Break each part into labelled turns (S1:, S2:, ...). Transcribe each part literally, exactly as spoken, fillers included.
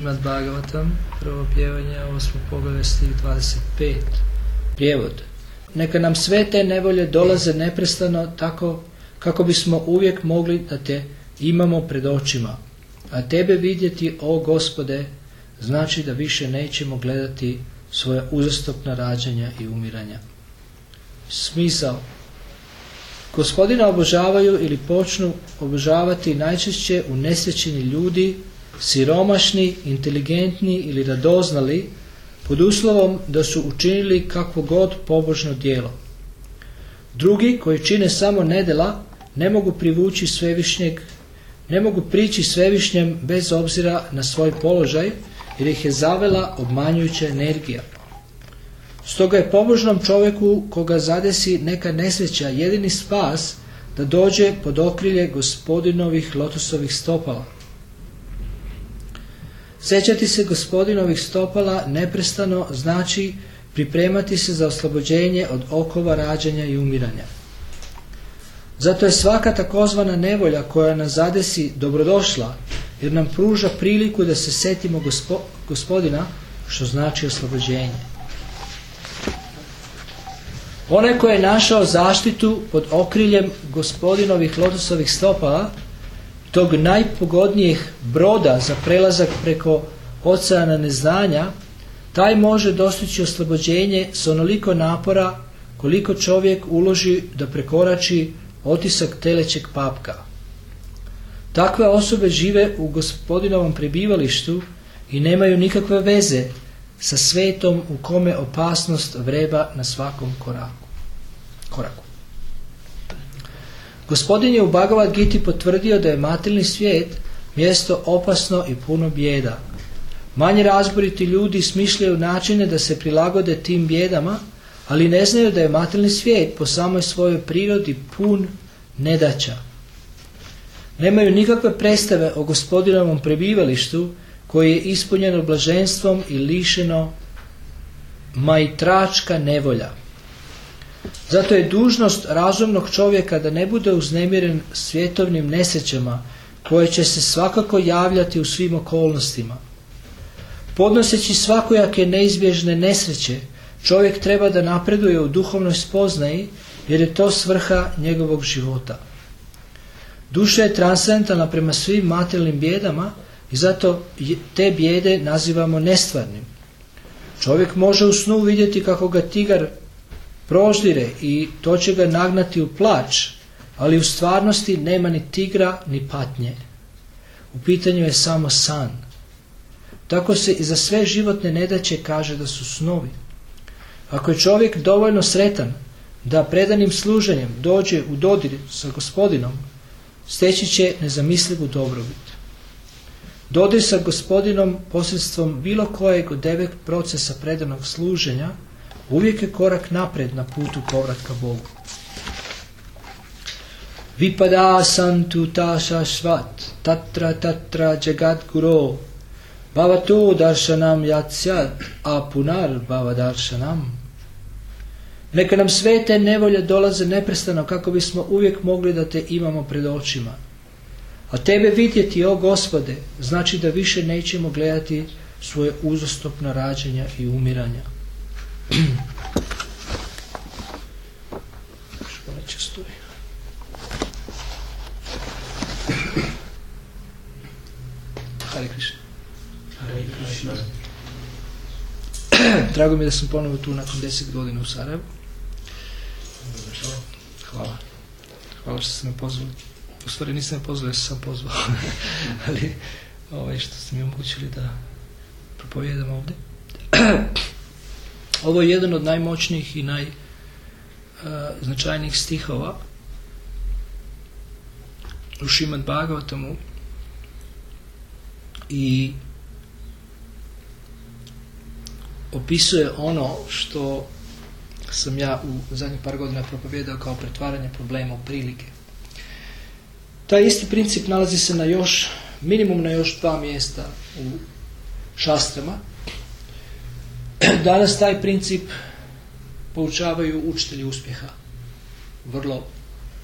S1: Šrimad Bhagavatam, prvo pjevanje, osmo poglavlje, stih dvadeset pet. Prijevod. Neka nam sve te nevolje dolaze neprestano tako kako bismo uvijek mogli da te imamo pred očima. A tebe vidjeti, o Gospode, znači da više nećemo gledati svoja uzastopna rađanja i umiranja. Smisao. Gospodina obožavaju ili počnu obožavati najčešće unesrećeni ljudi, siromašni, inteligentni ili radoznali, pod uslovom da su učinili kakvo god pobožno djelo. Drugi, koji čine samo nedjela, ne mogu privući svevišnjeg, ne mogu prići svevišnjem bez obzira na svoj položaj, jer ih je zavela obmanjujuća energija. Stoga je pobožnom čovjeku koga zadesi neka nesreća jedini spas da dođe pod okrilje Gospodinovih lotosovih stopala. Sjećati se Gospodinovih stopala neprestano znači pripremati se za oslobođenje od okova rađanja i umiranja. Zato je svaka takozvana nevolja koja nas zadesi dobrodošla, jer nam pruža priliku da se setimo gospo, Gospodina, što znači oslobođenje. Onaj koji je našao zaštitu pod okriljem Gospodinovih lotosovih stopala, tog najpogodnijeg broda za prelazak preko oceana neznanja, taj može dostići oslobođenje s onoliko napora koliko čovjek uloži da prekorači otisak telećeg papka. Takve osobe žive u Gospodinovom prebivalištu i nemaju nikakve veze sa svetom u kome opasnost vreba na svakom koraku. koraku. Gospodin je u Bhagavad Giti potvrdio da je materijalni svijet mjesto opasno i puno bijeda. Manje razboriti ljudi smišljaju načine da se prilagode tim bijedama, ali ne znaju da je materijalni svijet po samoj svojoj prirodi pun nedaća. Nemaju nikakve predstave o Gospodinovom prebivalištu koje je ispunjeno blaženstvom i lišeno majtračka nevolja. Zato je dužnost razumnog čovjeka da ne bude uznemiren svjetovnim nesrećama koje će se svakako javljati u svim okolnostima. Podnoseći svakojake neizbježne nesreće, čovjek treba da napreduje u duhovnoj spoznaji, jer je to svrha njegovog života. Duša je transcendentalna prema svim materijalnim bijedama i zato te bijede nazivamo nestvarnim. Čovjek može u snu vidjeti kako ga tigar proždire i to će ga nagnati u plač, ali u stvarnosti nema ni tigra ni patnje. U pitanju je samo san. Tako se i za sve životne nedaće kaže da su snovi. Ako je čovjek dovoljno sretan da predanim služenjem dođe u dodir sa Gospodinom, steći će nezamislivu dobrobit. Dodir sa Gospodinom posredstvom bilo kojeg od devet procesa predanog služenja uvijek je korak napred na putu povratka Bogu. Vipada santu taša švat, tatra tatra jagat guro, bhavatu darshanam yatsad, a punar bhavadaršanam. Neka nam sve te nevolje dolaze neprestano kako bismo uvijek mogli da te imamo pred očima. A tebe vidjeti, o Gospode, znači da više nećemo gledati svoje uzastopna rađanja i umiranja. Što neće stoji. Hare Krishna. Hare Krishna. Drago mi je da sam ponovo tu nakon deset godina u Sarajevu. Hvala. Hvala što ste me pozvali. U stvari nisam me pozvali, ja sam pozvao. Ali ovaj, što ste mi omogućili da propovijedam ovdje. Ovo je jedan od najmoćnijih i najznačajnijih stihova u Šrimad Bhagavatamu i opisuje ono što sam ja u zadnjih par godina propovijedao kao pretvaranje problema u prilike. Taj isti princip nalazi se na još, minimum na još dva mjesta u šastrama. Danas taj princip poučavaju učitelji uspjeha. Vrlo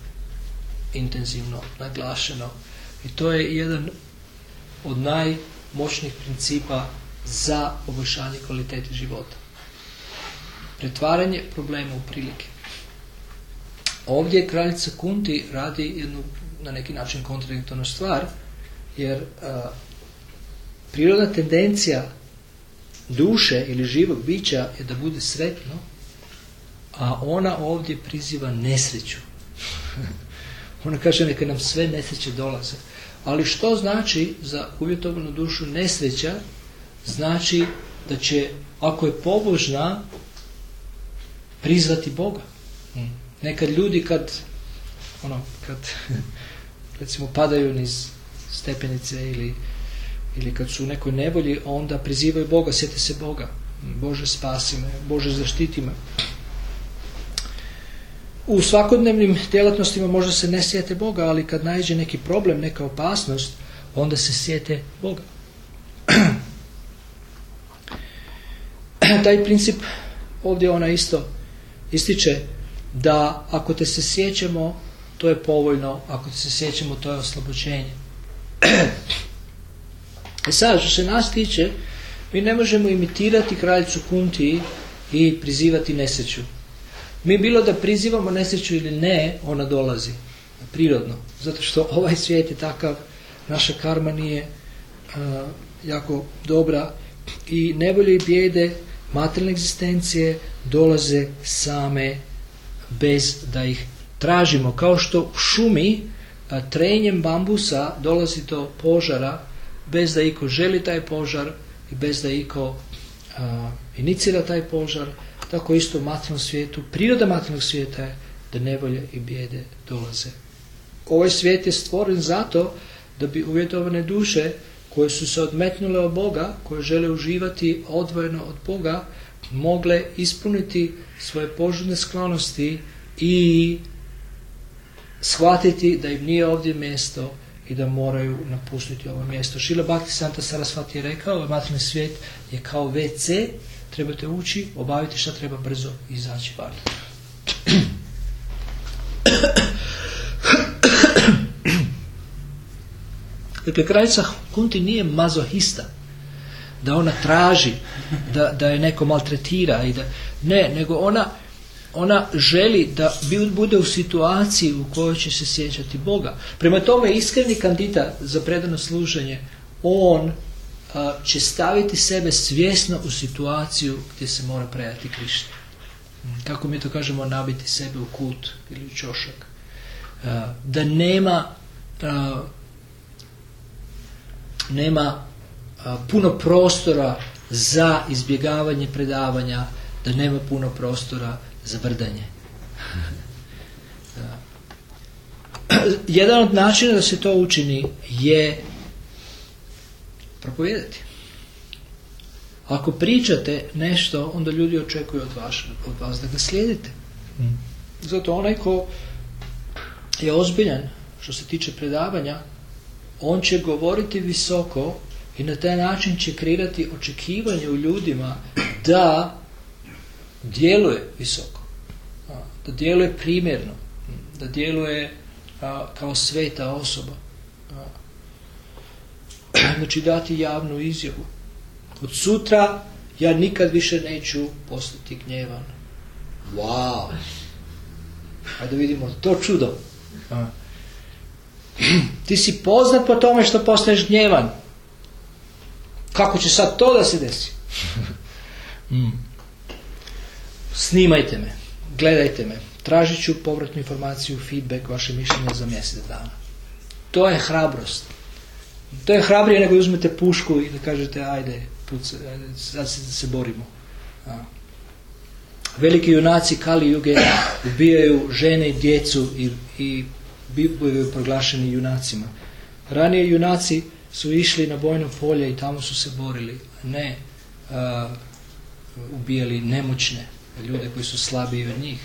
S1: intenzivno, naglašeno. I to je jedan od moćnih principa za poboljšanje kvalitete života. Pretvaranje problema u prilike. Ovdje kraljica Kunti radi jednu na neki način kontradiktornu stvar, jer a, prirodna tendencija duše ili živog bića je da bude sretno, a ona ovdje priziva nesreću. Ona kaže neka nam sve nesreće dolaze. Ali što znači za uvjetovanu dušu nesreća? Znači da će, ako je pobožna, prizvati Boga. Nekad ljudi kad, ono, kad recimo padaju niz stepenice ili, ili kad su u nekoj nevolji, onda prizivaju Boga, sjete se Boga. Bože spasi me, Bože zaštiti me. U svakodnevnim djelatnostima možda se ne sjete Boga, ali kad naiđe neki problem, neka opasnost, onda se sjete Boga. Taj princip ovdje ona isto ističe da ako te se sjećamo, to je povoljno, ako te se sjećamo, to je oslobođenje. E sad, što se nas tiče, mi ne možemo imitirati kraljicu Kunti i prizivati nesreću. Mi bilo da prizivamo nesreću ili ne, ona dolazi prirodno. Zato što ovaj svijet je takav, naša karma nije uh, jako dobra i nevolje i bijede materijalne egzistencije dolaze same bez da ih tražimo. Kao što u šumi a, trenjem bambusa dolazi do požara bez da iko želi taj požar i bez da iko a, inicira taj požar, tako isto u materijalnom svijetu. Priroda materijalnog svijeta je da nevolje i bijede dolaze. Ovaj svijet je stvoren zato da bi uvjetovane duše koje su se odmetnule od Boga, koje žele uživati odvojeno od Boga, mogle ispuniti svoje požudne sklonosti i shvatiti da im nije ovdje mjesto i da moraju napustiti ovo mjesto. Šrila Bhaktisanta Sarasvati je rekao, materijalni svijet je kao ve ce, trebate ući, obaviti šta treba brzo i izaći van. Dakle, kraljica Kunti nije mazohista, da ona traži, da, da je neko maltretira i da, ne, nego ona, ona želi da bude u situaciji u kojoj će se sjećati Boga. Prema tome, iskreni kandidat za predano služenje, on a, će staviti sebe svjesno u situaciju gdje se mora predati Krišni. Kako mi to kažemo, nabiti sebe u kut ili u ćošak. A, da nema a, nema a, puno prostora za izbjegavanje predavanja, da nema puno prostora za vrdanje. Jedan od načina da se to učini je propovijedati. Ako pričate nešto, onda ljudi očekuju od vas, od vas da ga slijedite. Zato onaj ko je ozbiljan što se tiče predavanja, on će govoriti visoko i na taj način će kreirati očekivanje u ljudima da djeluje visoko, da djeluje primjerno, da djeluje kao sveta osoba. Znači dati javnu izjavu. Od sutra ja nikad više neću postati gnjevan. Wow! Ajde vidimo to čudo. Ti si poznat po tome što postaješ gnjevan. Kako će sad to da se desi? mm. Snimajte me, gledajte me, tražit ću povratnu informaciju, feedback, vaše mišljenje za mjesec dana. To je hrabrost. To je hrabrije nego uzmete pušku i da kažete ajde, puc, ajde sad se, se borimo. A. Veliki junaci Kali Juge ubijaju žene i djecu i, i bivaju proglašeni junacima. Ranije junaci su išli na bojno polje i tamo su se borili, ne a, ubijali nemoćne ljude koji su slabiji od njih.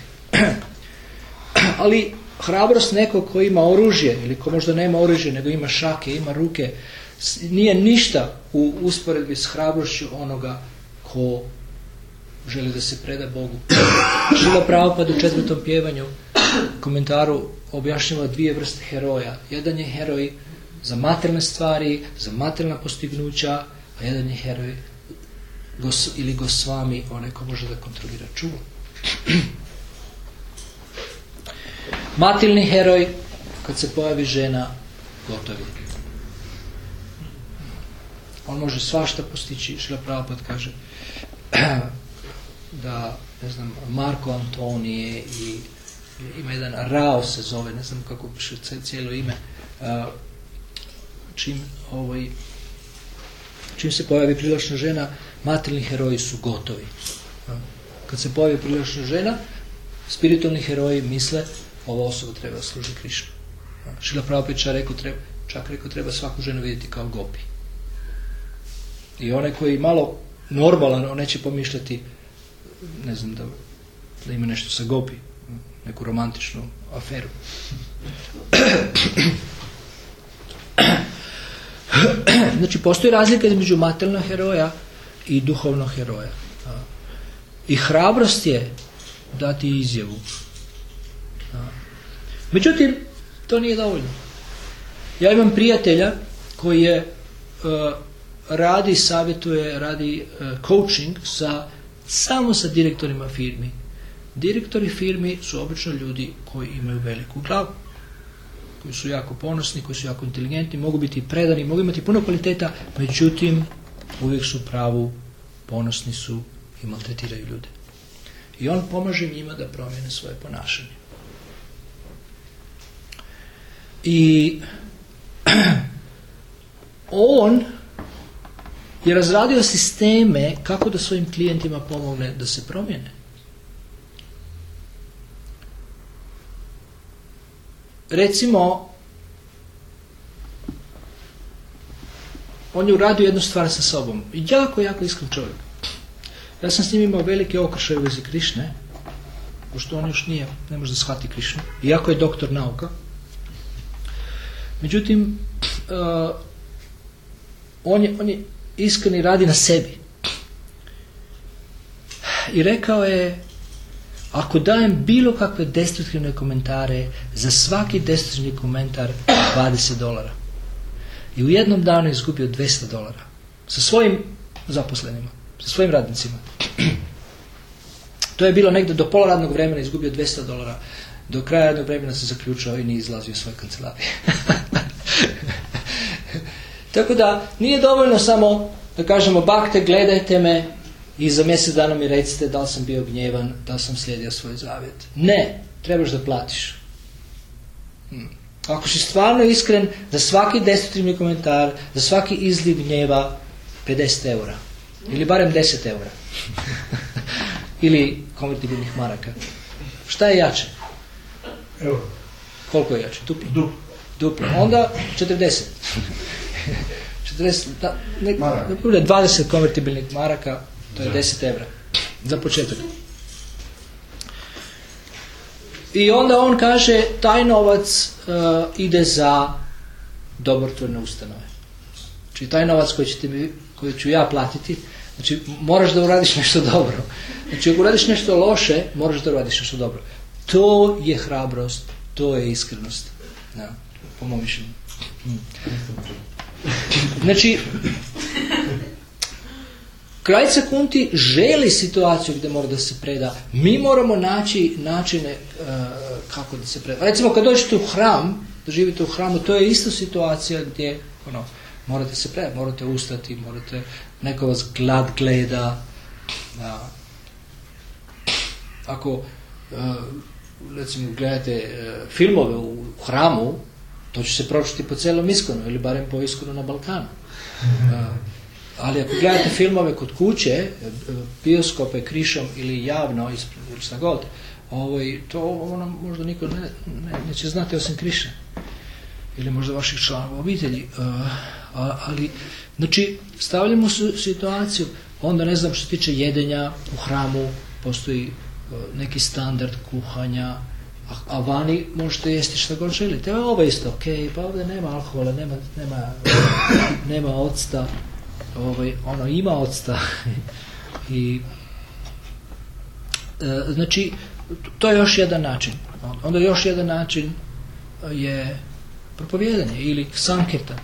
S1: Ali hrabrost nekog ko ima oružje ili ko možda nema oružje nego ima šake, ima ruke, nije ništa u usporedbi s hrabrošću onoga ko želi da se preda Bogu. Šrila Prabhupada u četvrtom pjevanju komentaru objašnjava dvije vrste heroja. Jedan je heroj za materijalne stvari, za materijalna postignuća, a jedan je heroj gos, ili Gosvami, onaj ko može da kontrolira čuvu. Materijalni heroj, kad se pojavi žena, gotovi. On može svašta postići. Šrila Prabhupada kaže da, ne znam, Marko Antonije i ima jedan Rao se zove, ne znam kako piše cijelo ime, čim, ovaj, čim se pojavi privlačna žena, materijalni heroji su gotovi. Kad se pojavi privlačna žena, spiritualni heroji misle ova osoba treba služi Krišnu. Šrila Prabhupada čak rekao, treba, čak rekao treba svaku ženu vidjeti kao gopi. I onaj koji malo normalan, on neće pomišljati, ne znam, da, da ima nešto sa gopi, neku romantičnu aferu. Znači, postoji razlika između materijalnog heroja i duhovnog heroja. I hrabrost je dati izjavu. Međutim, to nije dovoljno. Ja imam prijatelja koji je uh, radi, savjetuje, radi uh, coaching sa, samo sa direktorima firmi. Direktori firmi su obično ljudi koji imaju veliku glavu, koji su jako ponosni, koji su jako inteligentni, mogu biti predani, mogu imati puno kvaliteta, međutim, uvijek su pravu, ponosni su i maltretiraju ljude. I on pomaže njima da promijene svoje ponašanje. I on je razradio sisteme kako da svojim klijentima pomogne da se promijene. Recimo, on je uradio jednu stvar sa sobom. Jako, jako iskren čovjek. Ja sam s njim imao velike okršaje u vezi Krišne, pošto on još nije, ne može da shvati Krišnu, iako je doktor nauka. Međutim, uh, on, je, on je iskren i radi na sebi. I rekao je, ako dajem bilo kakve destruktivne komentare, za svaki destruktivni komentar dvadeset dolara. I u jednom danu je izgubio dvjesto dolara. Sa svojim zaposlenima, sa svojim radnicima. To je bilo negdje do pola radnog vremena, izgubio dvjesto dolara. Do kraja radnog vremena se zaključao i nije izlazio iz svoje kancelarije. Tako da nije dovoljno samo da kažemo bakte, gledajte me i za mjesec dana mi recite da li sam bio gnjevan, da li sam slijedio svoj zavjet. Ne, trebaš da platiš. Hmm. Ako si stvarno iskren, za svaki destruktivni komentar, za svaki izliv gnjeva pedeset eura. Ili barem deset eura. Ili konvertibilnih maraka. Šta je jače?
S2: Evo.
S1: Koliko je jače? Duplo.
S2: Duplo.
S1: Duplo. Onda četrdeset. četrdeset, da, ne, ne, dvadeset konvertibilnih maraka, to je deset evra. Za početak. I onda on kaže, taj novac uh, ide za dobrotvorne ustanove. Znači, taj novac koji, ćete mi, koji ću ja platiti, znači, moraš da uradiš nešto dobro. Znači, ako uradiš nešto loše, moraš da uradiš nešto dobro. To je hrabrost, to je iskrenost. Ja, po mom mišljenju. Hmm. Znači, kraljica Kunti želi situaciju gdje mora da se preda. Mi moramo naći načine uh, kako da se preda. Recimo, kad dođete u hram, da živite u hramu, to je isto situacija gdje ono, morate se predati, morate ustati, morate, neko vas glad gleda. Da. Ako uh, recimo gledate uh, filmove u hramu, to će se pročiti po celom Iskonu ili barem po Iskonu na Balkanu. Uh, ali ako gledate filmove kod kuće, bioskope, krišom ili javno ispred ili šta god, ovaj, to ono možda niko ne, ne, neće znati osim Krišne. Ili možda vaših članova obitelji. Uh, ali, znači, stavljamo situaciju, onda ne znam što se tiče jedenja u hramu, postoji uh, neki standard kuhanja, a, a vani možete jesti što god želite. Evo, ovo je isto, ok, pa ovdje nema alkohola, nema, nema, nema octa, ovaj, ono ima octa. I, uh, znači, to je još jedan način. Onda još jedan način je Propovijedanje ili sankirtan.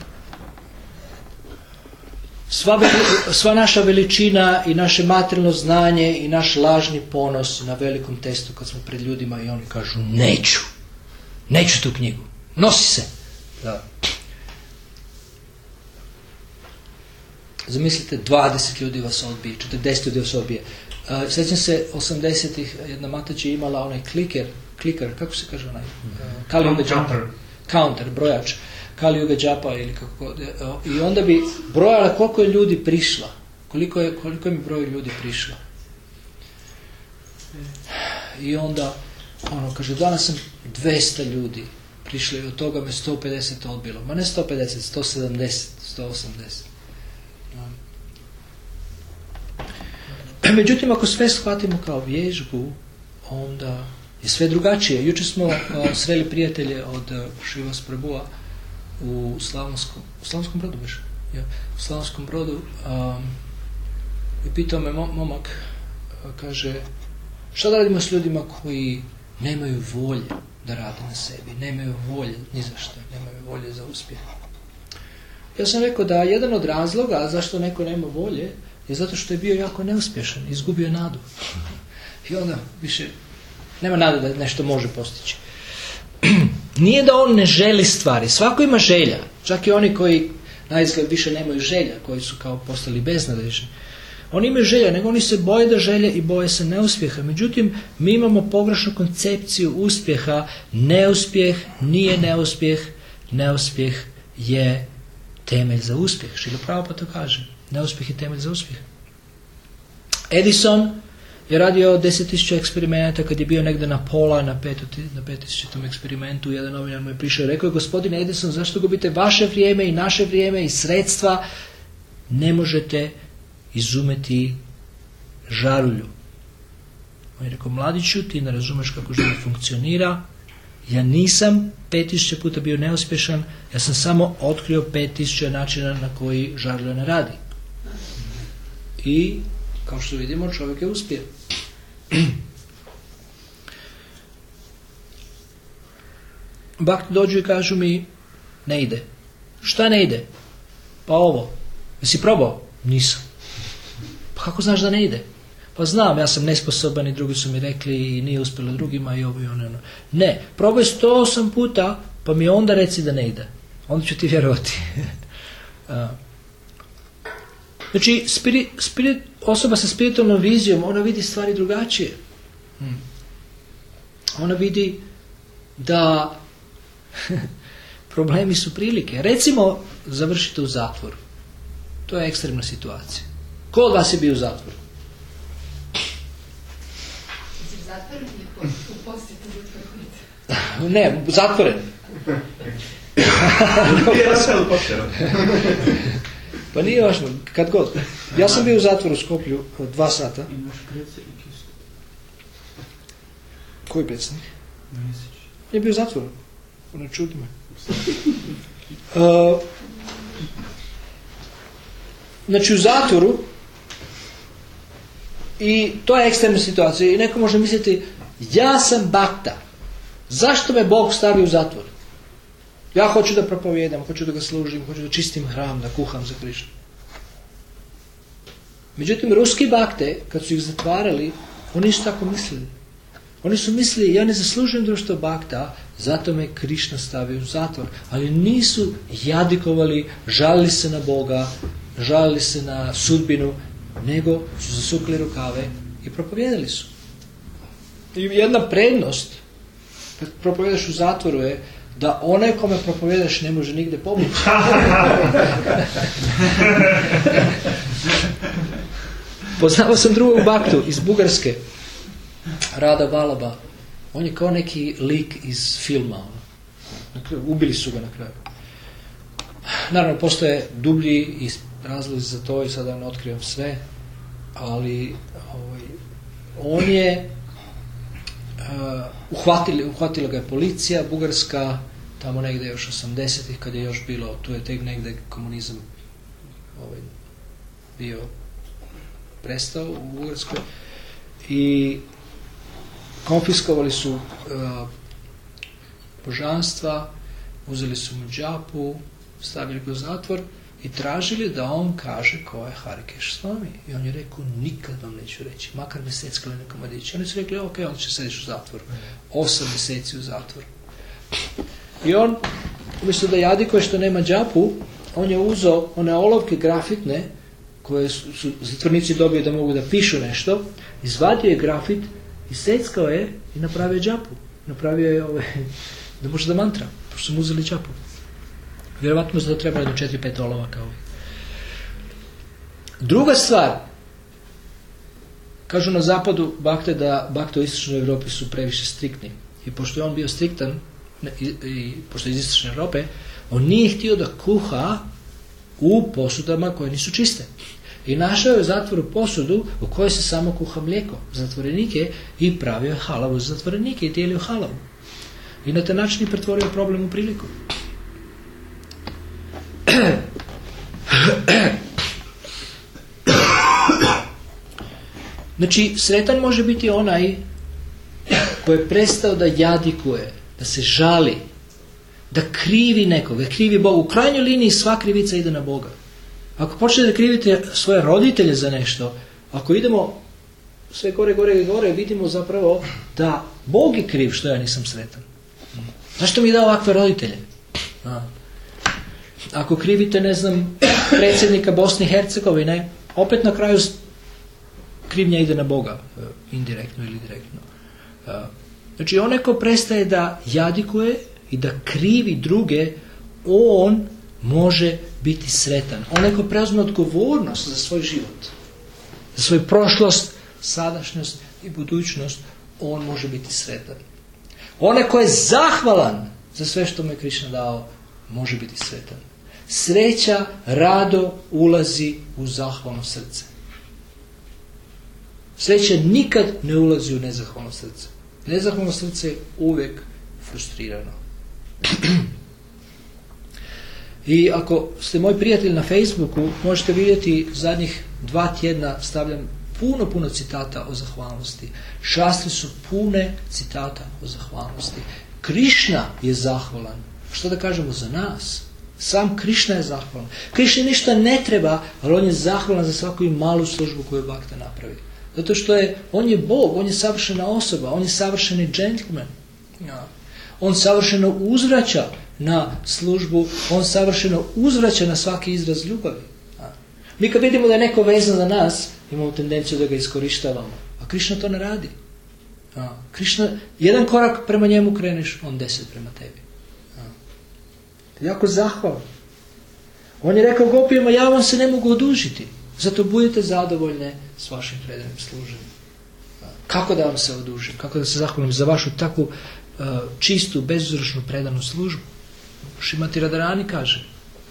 S1: Sva, veli, sva naša veličina i naše materijalno znanje i naš lažni ponos na velikom testu kad smo pred ljudima i oni kažu neću, neću tu knjigu, nosi se. Da. Zamislite, dvadeset ljudi vas odbije, četrdeset ljudi vas odbije. Uh, sjećam se, osamdesetih jedna matač je imala onaj kliker, kliker, kako se kaže onaj? Uh, Kali Yuga Japa. Counter, brojač. Kali Yuga Japa ili kako god. Uh, I onda bi brojala koliko je ljudi prišla. Koliko je, koliko je mi broj ljudi prišla. I onda, ono, kaže, danas sam dvesta ljudi prišli i od toga me sto pedeset odbilo. Ma ne sto pedeset, sto sedamdeset, sto osamdeset. Međutim, ako sve shvatimo kao vježbu, onda je sve drugačije. Jučer smo uh, sreli prijatelje od uh, Šivas Prabua u Slavonskom, u Slavonskom Brodu, biš? Ja, u Slavonskom Brodu um, i pitao me momak, uh, kaže, šta da radimo s ljudima koji nemaju volje da rade na sebi, nemaju volje ni za što, nemaju volje za uspjeh. Ja sam rekao da jedan od razloga zašto neko nema volje je zato što je bio jako neuspješan, izgubio je nadu. I onda više nema nade da nešto može postići. Nije da on ne želi stvari, svako ima želja, čak i oni koji na izgled više nemaju želja, koji su kao postali beznadežni. Oni imaju želja, nego oni se boje da želje i boje se neuspjeha. Međutim, mi imamo pogrešnu koncepciju uspjeha. Neuspjeh nije neuspjeh, neuspjeh je temelj za uspjeh. Šrila Prabhupada to kaže. Neuspjeh je temelj za uspjeh. Edison je radio deset tisuća eksperimenata. Kad je bio negdje na pola, na petistodeseti eksperimentu, jedan novinar mu je prišao i rekao je, gospodine Edison, zašto gubite vaše vrijeme i naše vrijeme i sredstva? Ne možete izumeti žarulju. On je rekao, mladiću, ti ne razumeš kako život funkcionira. Ja nisam pet tisuća puta bio neuspješan, ja sam samo otkrio pet tisuća načina na koji žarulja ne radi. I, kao što vidimo, čovjek je uspio. Bhakti dođu i kažu mi, ne ide. Šta ne ide? Pa ovo. Jesi probao? Nisam. Pa kako znaš da ne ide? Pa znam, ja sam nesposoban i drugi su mi rekli i nije uspjelo drugima i ovo i ono. Ne, probaj sto osam puta, pa mi onda reci da ne ide. Onda ću ti vjerovati. Znači, spirit, spirit, osoba sa spiritualnom vizijom, ona vidi stvari drugačije. Ona vidi da problemi su prilike. Recimo, završite u zatvoru. To je ekstremna situacija. Ko od vas je bio u zatvoru? Ne, zatvoren. Pa nije važno, kad god. Ja sam bio u zatvoru u Skoplju dva sata. Koji predsjednik? Je bio u zatvoru. Ne čudi me. Uh, znači u zatvoru i to je ekstremna situacija i neko može misliti, ja sam bakta. Zašto me Bog stavi u zatvor? Ja hoću da propovijedam, hoću da ga služim, hoću da čistim hram, da kuham za Krišnu. Međutim, ruski bakte, kad su ih zatvarali, oni nisu tako mislili. Oni su mislili, ja ne zaslužujem društvo bakta, zato me Krišna stavi u zatvor. Ali nisu jadikovali, žalili se na Boga, žalili se na sudbinu, nego su zasukli rukave i propovijedali su. I jedna prednost kad propovijedaš u zatvoru je da onaj kome propovijedaš ne može nigde pomoći. Poznao sam drugog baktu iz Bugarske, Rada Balaba. On je kao neki lik iz filma. Ubili su ga na kraju. Naravno, postoje dublji razlozi za to i sada ne otkrivam sve, ali ovaj, on je uh, uhvatili, uhvatila ga je policija bugarska tamo negdje još osamdesetih kad je još bilo, tu je tek negdje komunizam ovaj, bio prestao u Bugarskoj i konfiskovali su uh, božanstva, uzeli su mu džapu, stavili ga u zatvor i tražili da on kaže ko je Harikeš Swami. I on je rekao, nikad vam neću reći, makar me seckali na komadići. Oni su rekli, ok, on će sediš u zatvoru. Osam mjeseci u zatvoru. I on, umjesto da jadikuje što nema džapu, on je uzeo one olovke grafitne, koje su, su zatvornici dobili da mogu da pišu nešto, izvadio je grafit, iseckao je i napravio džapu. Napravio je ove, da može da mantra, pošto su mu uzeli džapu. Vjerovatno za to treba do četiri pet olovaka. Druga stvar, kažu na zapadu bakte da bakte u istočnoj Europi su previše striktni. I pošto je on bio striktan, i, i pošto je iz istočne Europe, on nije htio da kuha u posudama koje nisu čiste. I našao je u zatvoru posudu u kojoj se samo kuha mlijeko za zatvorenike i pravio je halavu za zatvorenike i dijelio halavu. I na taj način je pretvorio problem u priliku. Znači, sretan može biti onaj koji je prestao da jadikuje, da se žali, da krivi nekoga, krivi Boga. U krajnjoj liniji sva krivica ide na Boga. Ako počnete da krivite svoje roditelje za nešto, ako idemo sve gore, gore i gore, vidimo zapravo da Bog je kriv što ja nisam sretan. Zašto mi je dao ovakve roditelje? A. Ako krivite, ne znam, predsjednika Bosne i Hercegovine, opet na kraju krivnja ide na Boga, indirektno ili direktno. Znači, onaj ko prestaje da jadikuje i da krivi druge, on može biti sretan. Onaj ko preuzme odgovornost za svoj život, za svoju prošlost, sadašnjost i budućnost, on može biti sretan. Onaj ko je zahvalan za sve što mu je Krišna dao, može biti sretan. Sreća rado ulazi u zahvalno srce. Sreća nikad ne ulazi u nezahvalno srce. Nezahvalno srce je uvijek frustrirano. I ako ste moj prijatelj na Facebooku, možete vidjeti zadnjih dva tjedna stavljam puno, puno citata o zahvalnosti. Šastri su pune citata o zahvalnosti. Krišna je zahvalan. Što da kažemo za nas? Sam Krišna je zahvalan. Krišni ništa ne treba, ali on je zahvalan za svaku i malu službu koju Bhakta napravi. Zato što je, on je Bog, on je savršena osoba, on je savršeni džentlmen. Ja. On savršeno uzvraća na službu, on savršeno uzvraća na svaki izraz ljubavi. Ja. Mi kad vidimo da je neko vezan za nas, imamo tendenciju da ga iskorištavamo. A Krišna to ne radi. Ja. Krišna, jedan korak prema njemu kreneš, on deset prema tebi. Jako zahvalan. On je rekao gopijama, ja vam se ne mogu odužiti, zato budite zadovoljne s vašim predanim služenjem. Kako da vam se odužim? Kako da se zahvalim za vašu takvu uh, čistu, bezuzročnu predanu službu? Šrimati Radharani kaže,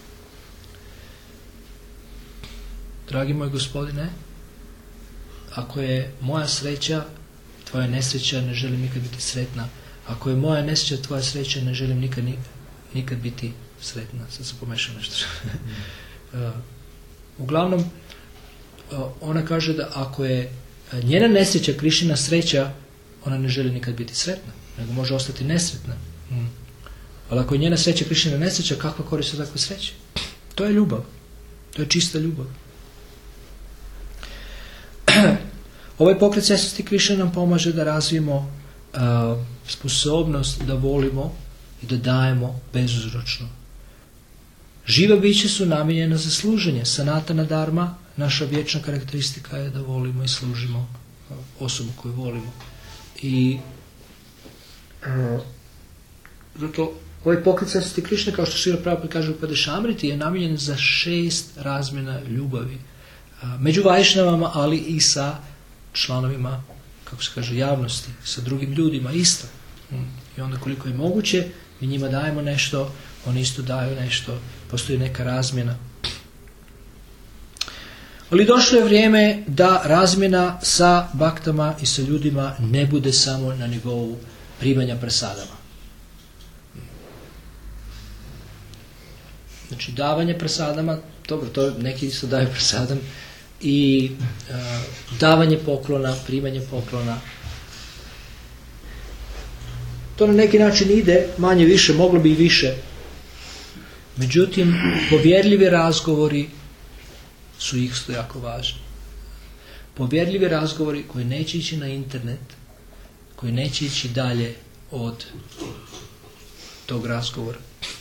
S1: dragi moj gospodine, ako je moja sreća tvoja nesreća, ne želim nikad biti sretna. Ako je moja nesreća tvoja sreća, ne želim nikad nikad nikad biti sretna. Sad sam pomešao nešto. uh, uglavnom, uh, ona kaže da ako je njena nesreća Krišina sreća, ona ne želi nikad biti sretna, nego može ostati nesretna. Mm. Ali ako je njena sreća Krišina nesreća, kakva korist od takve sreće? To je ljubav. To je čista ljubav. Ovaj pokret svjesnosti Krišne nam pomaže da razvijemo uh, sposobnost da volimo i da dajemo bezuzročno. Živa bića su namijenjena za služenje. Sanatana dharma, naša vječna karakteristika je da volimo i služimo osobu koju volimo. I uh, zato ovaj pokret svjesnosti Krišne, kao što Šrila Prabhupada kaže u Padešamriti, je namijenjen za šest razmjena ljubavi. Uh, među Vajšnavama, ali i sa članovima, kako se kaže, javnosti, sa drugim ljudima isto. Mm. I onda koliko je moguće, mi njima dajemo nešto, oni isto daju nešto, postoji neka razmjena. Ali došlo je vrijeme da razmjena sa baktama i sa ljudima ne bude samo na nivou primanja prasadama. Znači davanje prasadama, dobro, to neki isto daju prasadam, i uh, davanje poklona, primanje poklona. To na neki način ide, manje više, moglo bi i više, Međutim, povjerljivi razgovori su isto jako važni. Povjerljivi razgovori koji neće ići na internet, koji neće ići dalje od tog razgovora.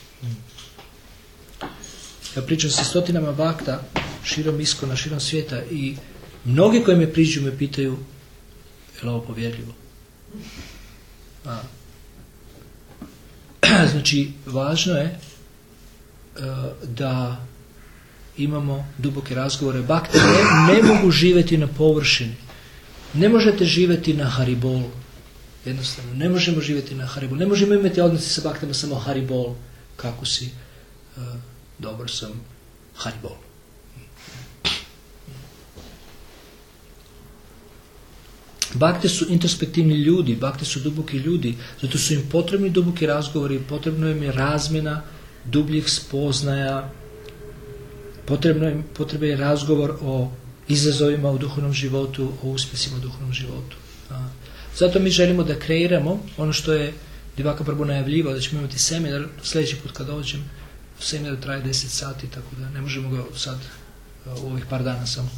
S1: Ja pričam sa stotinama bakta širom Iskona, širom svijeta i mnogi koji me priđu me pitaju je li ovo povjerljivo? A. Znači, važno je uh, da imamo duboke razgovore. Bakte ne, ne mogu živjeti na površini. Ne možete živjeti na haribolu. Jednostavno, ne možemo živjeti na haribolu. Ne možemo imati odnosi sa baktama samo haribol. Kako si? Uh, dobar sam. Haribol. Bakte su introspektivni ljudi, bakte su duboki ljudi, zato su im potrebni duboki razgovori, potrebno im je razmjena dubljih spoznaja, potrebno im, potrebe je razgovor o izazovima u duhovnom životu, o uspjesima u duhovnom životu. A, zato mi želimo da kreiramo ono što je Divaka Prabhu najavljivao, da ćemo imati seminar, sljedeći put kad dođem, seminar traje deset sati, tako da ne možemo ga sad u ovih par dana samo.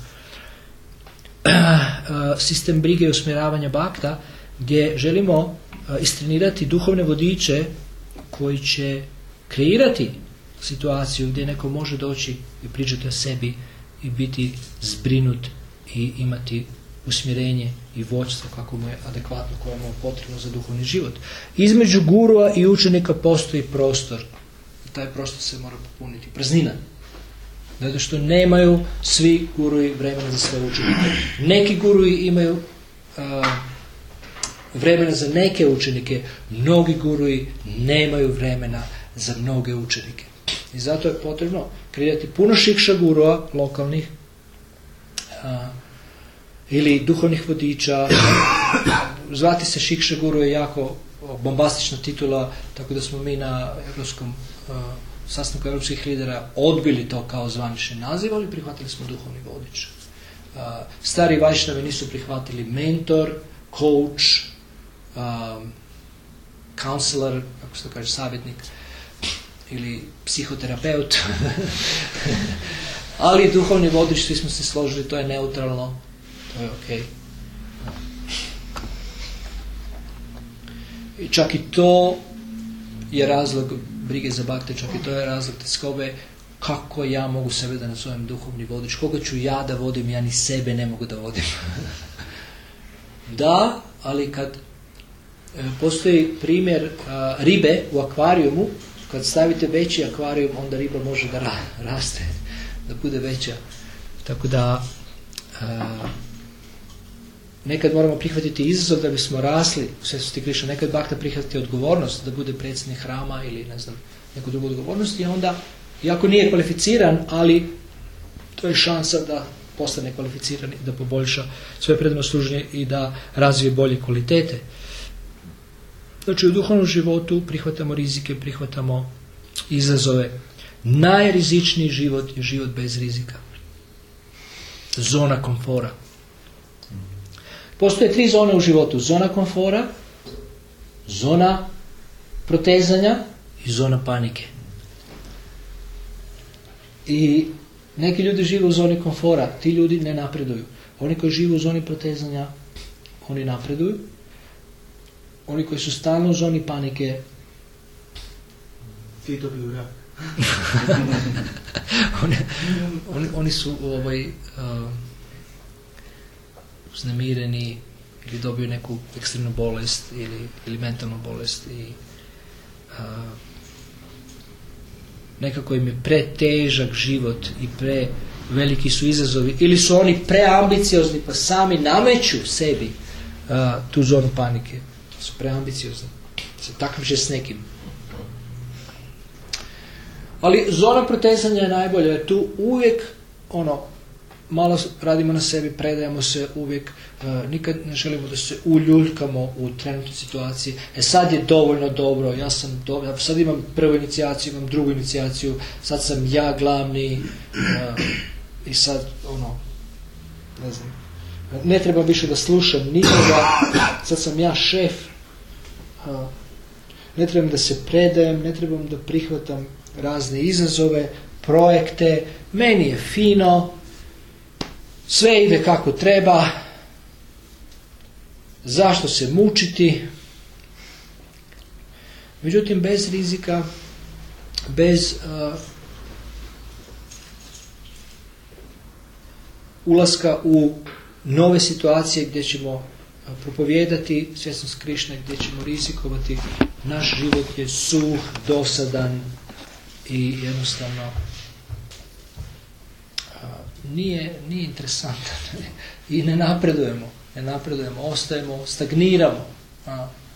S1: Sistem brige i usmjeravanja bakta, gdje želimo istrenirati duhovne vodiče koji će kreirati situaciju gdje neko može doći i pričati o sebi i biti zbrinut i imati usmjerenje i vođstvo kako mu je adekvatno, koje mu je potrebno za duhovni život. Između gurua i učenika postoji prostor. Taj prostor se mora popuniti. Praznina. Zato što nemaju svi guruji vremena za sve učenike. Neki guruji imaju uh, vremena za neke učenike, mnogi guruji nemaju vremena za mnoge učenike. I zato je potrebno kreirati puno šikša gurua lokalnih uh, ili duhovnih vodiča. Zvati se šikša guru je jako bombastična titula, tako da smo mi na europskom uh, sastanku europskih lidera odbili to kao zvanični naziv, ali prihvatili smo duhovni vodič. Uh, stari vajšnavi nisu prihvatili mentor, coach, um, counselor, kako se to kaže, savjetnik ili psihoterapeut. Ali duhovni vodič, svi smo se složili, to je neutralno, to je ok. I čak i to je razlog brige za bakte, čak i to je razlog teskobe, kako ja mogu sebe da nazovem duhovni vodič, koga ću ja da vodim, ja ni sebe ne mogu da vodim. Da, ali kad e, postoji primjer a, ribe u akvarijumu, kad stavite veći akvarijum, onda riba može da ra, raste, da bude veća. Tako da a, nekad moramo prihvatiti izazov da bismo rasli u svetosti Krišna, nekad bakta prihvatiti odgovornost da bude predsjednik hrama ili ne znam, neku drugu odgovornost i onda, iako nije kvalificiran, ali to je šansa da postane kvalificiran i da poboljša svoje predano služenje i da razvije bolje kvalitete. Znači u duhovnom životu prihvatamo rizike, prihvatamo izazove. Najrizičniji život je život bez rizika. Zona komfora. Postoje tri zone u životu. Zona komfora, zona protezanja i zona panike. I neki ljudi žive u zoni komfora, ti ljudi ne napreduju. Oni koji žive u zoni protezanja, oni napreduju. Oni koji su stalno u zoni panike,
S2: ti dobiju rak.
S1: oni, oni, oni su ovaj, uh, uznemireni ili dobiju neku ekstremnu bolest ili, ili mentalnu bolest i uh, nekako im je pretežak život i pre veliki su izazovi ili su oni preambiciozni pa sami nameću sebi uh, tu zonu panike, su preambiciozni, se takmiče s nekim. Ali zona protezanja je najbolja, jer tu uvijek ono, malo radimo na sebi, predajemo se uvijek, uh, nikad ne želimo da se uljuljkamo u trenutnoj situaciji. E sad je dovoljno dobro, ja sam dobro, ja sad imam prvu inicijaciju, imam drugu inicijaciju, sad sam ja glavni uh, i sad ono, ne znam, ne treba više da slušam nikoga, sad sam ja šef, uh, ne trebam da se predajem, ne trebam da prihvatam razne izazove, projekte, meni je fino, sve ide kako treba, zašto se mučiti? Međutim, bez rizika, bez uh, ulaska u nove situacije gdje ćemo propovijedati svjesnost Krišne, gdje ćemo rizikovati, naš život je suh, dosadan i jednostavno uh, nije, nije interesantan i ne napredujemo, ne napredujemo, ostajemo, stagniramo. Uh.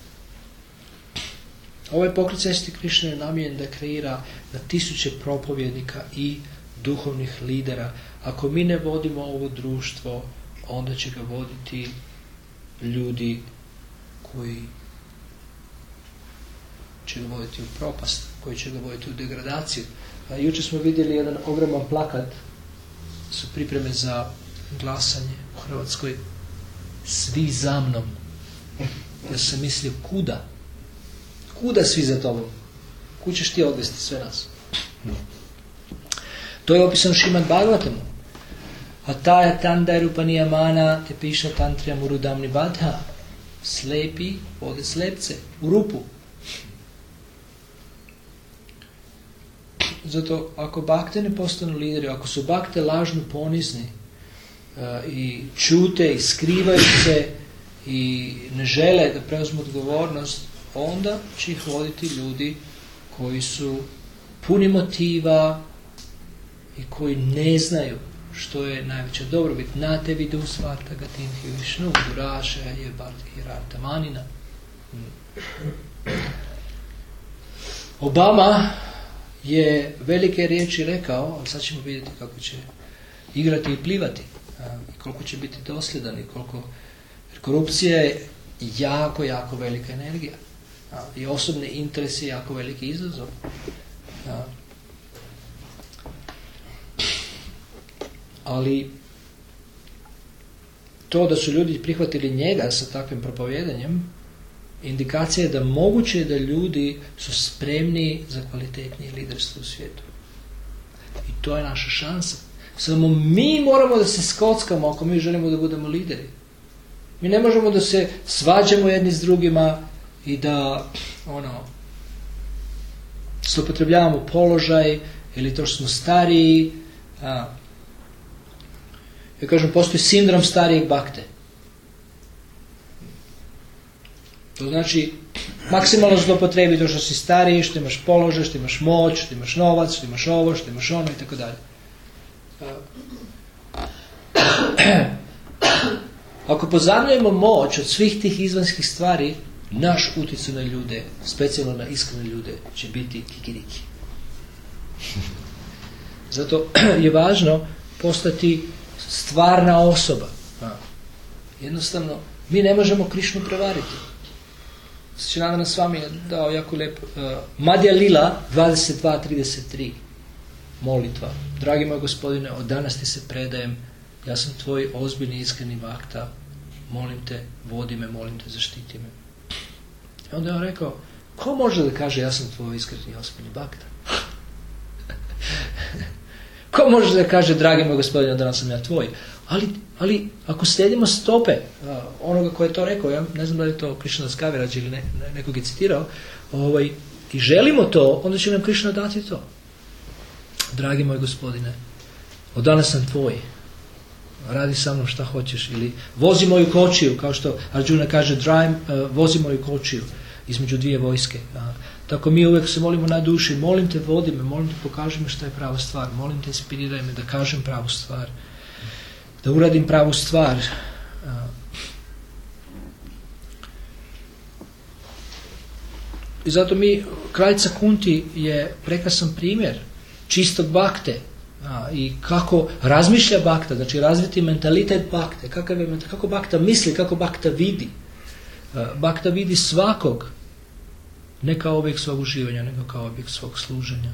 S1: Ovaj pokret svjesnosti Krišne je namijenjen da kreira na tisuće propovjednika i duhovnih lidera. Ako mi ne vodimo ovo društvo, onda će ga voditi ljudi koji će ga voditi u propast, koji će ga voditi u degradaciju. A jučer smo vidjeli jedan ogroman plakat, su pripreme za glasanje u Hrvatskoj, svi za mnom. Ja sam mislio, kuda? Kuda svi za tobom? Kud ćeš ti odvesti sve nas? To je opisano Šrimad Bhagavatamu. Ataja tandairu paniyamana te piša tantriya murudamni badha. Slepi vode slepce u rupu. Zato ako bakte ne postanu lideri, ako su bakte lažno ponizni uh, i čute i skrivaju se i ne žele da preuzmu odgovornost, onda će ih voditi ljudi koji su puni motiva i koji ne znaju što je najveća dobrobit. Na te vidu svarta gatinhi višnu, duraše je barti hirarta manina. Obama je velike riječi rekao, ali sad ćemo vidjeti kako će igrati i plivati, i koliko će biti dosljedan i koliko, jer korupcija je jako, jako velika energija. I osobni interes je jako veliki izazov. Ali to da su ljudi prihvatili njega sa takvim propovjedanjem, indikacija je da moguće je da ljudi su spremni za kvalitetnije liderstvo u svijetu. I to je naša šansa. Samo mi moramo da se skockamo ako mi želimo da budemo lideri. Mi ne možemo da se svađamo jedni s drugima i da ono zloupotrebljavamo položaj ili to što smo stariji. A, ja kažem, postoji sindrom starijeg bakte. To znači maksimalno zloupotrebi to što si stariji, što imaš položaj, što imaš moć, što imaš novac, što imaš ovo, što imaš ono i tako dalje. Ako pozamljujemo moć od svih tih izvanjskih stvari, naš utjecaj na ljude, specijalno na iskrene ljude, će biti kikiriki. Zato je važno postati stvarna osoba. Jednostavno, mi ne možemo Krišnu prevariti. Sčinadana s vami je dao jako lijep uh, Madhya Lila dvadeset dva trideset tri molitva. Dragi moj gospodine, od danas ti se predajem, ja sam tvoj ozbiljni iskreni vakta, molim te, vodi me, molim te, zaštiti me. I onda je on rekao, ko može da kaže ja sam tvoj iskreni ozbiljni vakta? Ko može da kaže, dragi moj gospodine, od danas sam ja tvoj? Ali, ali ako slijedimo stope uh, onoga ko je to rekao, ja ne znam da je to Krishnadas Kavirađ ili ne, ne, nekog je citirao, ovaj, i želimo to, onda će nam Krishna dati to. Dragi moj gospodine, od danas sam tvoj, radi sa mnom šta hoćeš, ili vozi moju kočiju, kao što Arjuna kaže, drive, uh, vozi moju kočiju između dvije vojske. Uh, tako mi uvijek se molimo na duši, molim te, vodi me, molim te, pokaži me šta je prava stvar, molim te, inspiriraj me da kažem pravu stvar, da uradim pravu stvar. I zato mi, kraljica Kunti je prekrasan primjer čistog bakte i kako razmišlja bakta, znači razviti mentalitet bakte, kakav je, kako bakta misli, kako bakta vidi. Bakta vidi svakog, ne kao objekt svog uživanja, nego kao objekt svog služenja.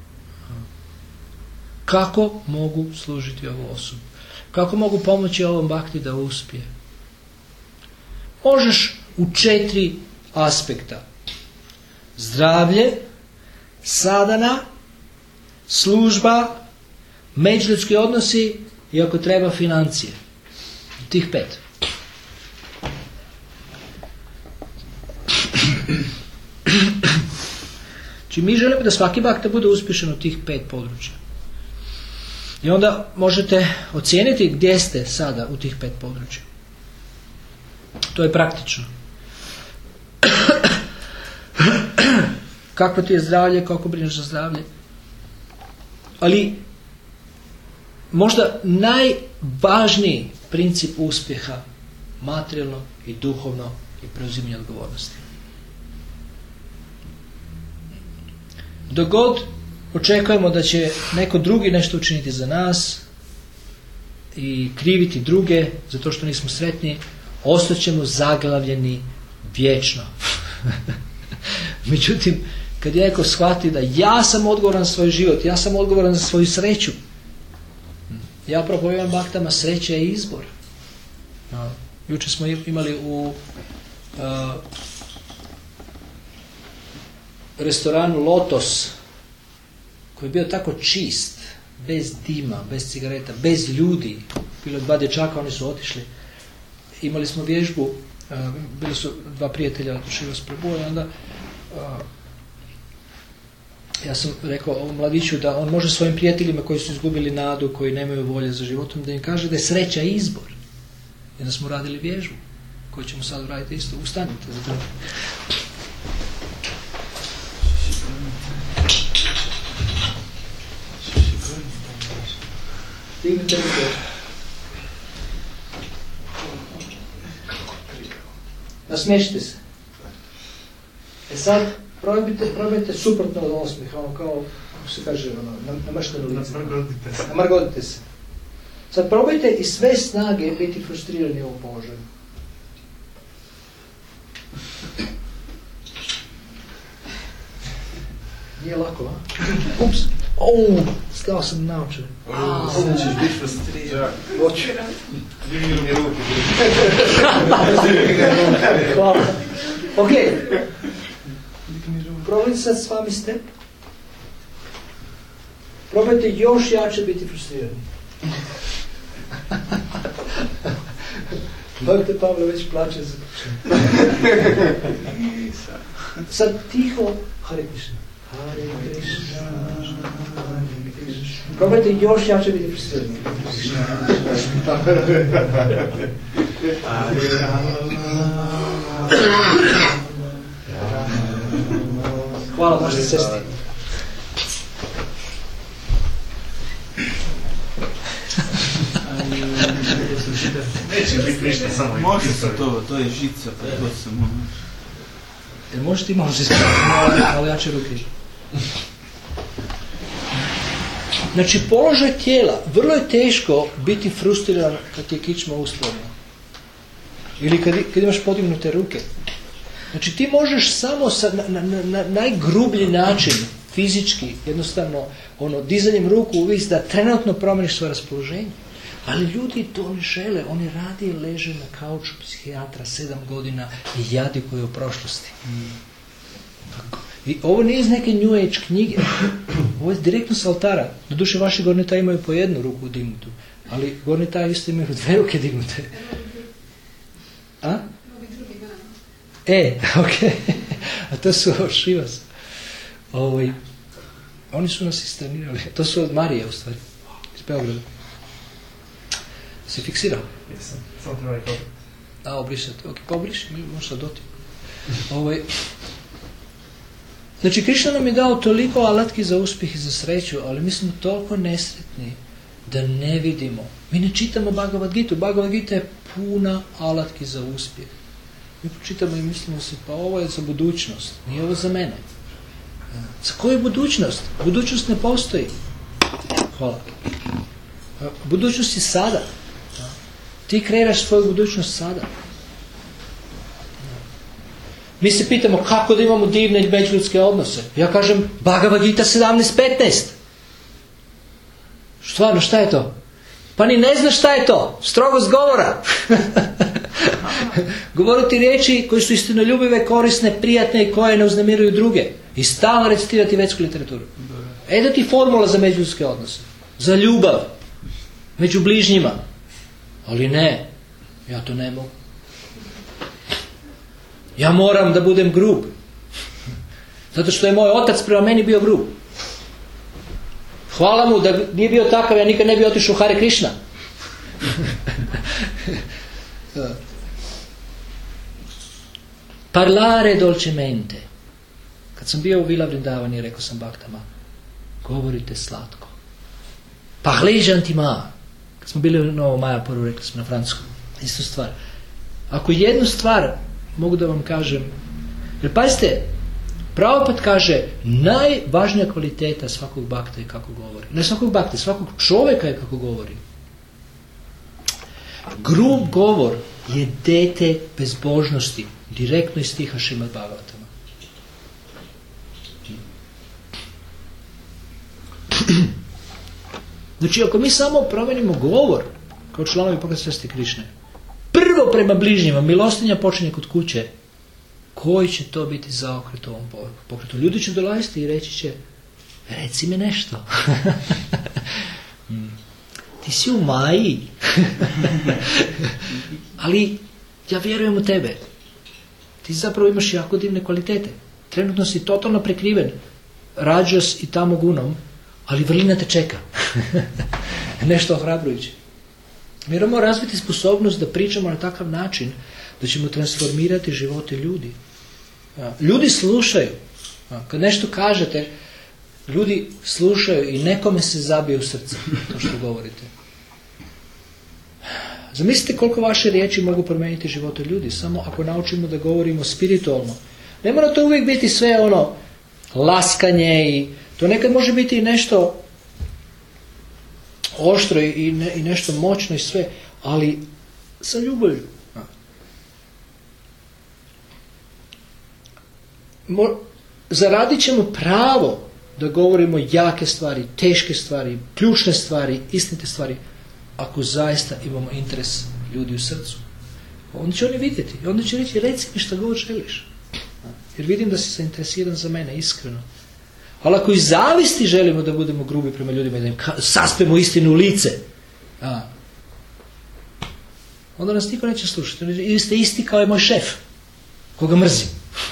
S1: Kako mogu služiti ovu osobu? Kako mogu pomoći ovom bakti da uspije? Možeš u četiri aspekta. Zdravlje, sadana, služba, međuljudski odnosi i ako treba financije. Tih pet. Znači mi želimo da svaki bakta bude uspješan u tih pet područja. I onda možete ocijeniti gdje ste sada u tih pet područja. To je praktično. Kako ti je zdravlje, kako brineš za zdravlje. Ali možda najvažniji princip uspjeha materijalno i duhovno i preuzimanje odgovornosti. Dok god očekujemo da će neko drugi nešto učiniti za nas i kriviti druge zato što nismo sretni, ostaćemo zaglavljeni vječno. Međutim, kad je neko shvati da ja sam odgovoran za svoj život, ja sam odgovoran za svoju sreću, ja propovijedam baktama, sreća je izbor. Jučer smo imali u uh, restoranu Lotos, koji je bio tako čist, bez dima, bez cigareta, bez ljudi. Bilo je dva dječaka, oni su otišli. Imali smo vježbu, uh, bili su dva prijatelja otišli s prebuja, onda uh, ja sam rekao ovom mladiću da on može svojim prijateljima koji su izgubili nadu, koji nemaju volje za životom, da im kaže da je sreća izbor. I da smo radili vježbu, koju ćemo sad raditi isto. Ustanite za to. Stignite mi to. Nasmiješite se. E sad, probajte, probajte suprotno od osmijeha, ono kao, kako se kaže, ono, namašteno lice. Namargodite se. Namargodite se. Sad probajte iz sve snage biti frustrirani u ovom položaju. Nije lako, a? Ups. Ouu, stao sam naočar.
S2: Sada ćeš biti frustriran.
S1: Hoću.
S2: Digni mi ruke.
S1: Hvala. Ok. Probajte sad s vami step. Probajte još jače biti frustrirani. Doktor Pavle već plače za sad tiho Hare Krishna. Hare Krishna. Probajte još jače biti frustrirani. Hvala, možete sesti.
S2: Neće biti ništa, samo i
S3: može se to, to je žica, pa to samo...
S1: Jer možete i možete spraviti, ali jače ruke. Znači, položaj tijela, vrlo je teško biti frustriran kad ti je kičma usplavljena. Ili kad, kad imaš podignute ruke. Znači, ti možeš samo sa, na, na, na najgrublji način, fizički, jednostavno, ono, dizanjem ruku uvijek da trenutno promeniš svoje raspoloženje. Ali ljudi to ne žele, oni radi leže na kauču psihijatra sedam godina i jadi koji je u prošlosti. I ovo nije iz neke New Age knjige, ovo je direktno s altara. Doduše vaši gornita imaju po jednu ruku dignutu, ali gornita isto imaju dve ruke dignute. A? E, ok. A to su Šivas. Ovaj, oni su nas istrenirali. To su od Marije u stvari, iz Beograda. Si fiksirao?
S2: Jesam, samo treba i dobro.
S1: A, obrisati. Ok, pa obriši, možeš sad dotim. Ovaj. Znači, Krišna nam je dao toliko alatki za uspjeh i za sreću, ali mi smo toliko nesretni da ne vidimo. Mi ne čitamo Bhagavad Gitu. Bhagavad Gita je puna alatki za uspjeh. Mi počitamo i mislimo si, pa ovo je za budućnost, nije ovo za mene. Za koju budućnost? Budućnost ne postoji. Hvala. Budućnost je sada. Ti kreiraš svoju budućnost sada. Mi se pitamo kako da imamo divne međuljudske odnose. Ja kažem Bhagavad Gita sedamnaest petnaest. Stvarno, šta je to? Pa ni ne znaš šta je to. Strogost govora. Govoru ti riječi koji su istinoljubive, korisne, prijatne i koje ne uznemiruju druge. I stalno recitirati vetsku literaturu. Eto ti formula za međuljudske odnose. Za ljubav. Među bližnjima. Ali ne. Ja to ne mogu. Ja moram da budem grub. Zato što je moj otac prema meni bio grub. Hvala mu da nije bio takav, ja nikad ne bi otišao u Hare Krishna. Parlare dolcemente. Kad sam bio u Vila Vrindavani, rekao sam baktama, govorite slatko. Parlez gentiment. Kad smo bili u Novom Majaporu, rekli smo na francuskom. Istu stvar. Ako jednu stvar mogu da vam kažem, jer pazite, Prabhupada kaže, najvažnija kvaliteta svakog bakta je kako govori. Ne svakog bakta, svakog čovjeka je kako govori. Grub govor je dete bezbožnosti, direktno iz stiha Šrimad Bhagavatama. Znači, ako mi samo promenimo govor, kao članovi Pokreta Svesti Krišne, prvo prema bližnjima, milostinja počinje kod kuće, koji će to biti zaokret ovom pokretu? Ljudi će dolaziti i reći će, reci mi nešto. Ti si u Maji. Ali ja vjerujem u tebe. Ti zapravo imaš jako divne kvalitete. Trenutno si totalno prekriven rađas i tamo gunom, ali vrlina te čeka. Nešto ohrabrujuće. Mi moramo razviti sposobnost da pričamo na takav način da ćemo transformirati živote ljudi. Ljudi slušaju. Kad nešto kažete, ljudi slušaju i nekome se zabije u srce to što govorite. Zamislite koliko vaše riječi mogu promijeniti živote ljudi, samo ako naučimo da govorimo spiritualno. Ne mora to uvijek biti sve ono laskanje i to nekad može biti i nešto oštro i, ne, i nešto moćno i sve, ali sa ljubavlju. Zaradit ćemo pravo da govorimo jake stvari, teške stvari, ključne stvari, istinite stvari, ako zaista imamo interes ljudi u srcu. Onda će oni vidjeti i onda će reći, reci mi što god želiš. Jer vidim da si zainteresiran za mene, iskreno. Ali ako iz zavisti želimo da budemo grubi prema ljudima i da im saspemo istinu u lice, a, onda nas niko neće slušati. Ili ste isti kao je moj šef, koga mrzim.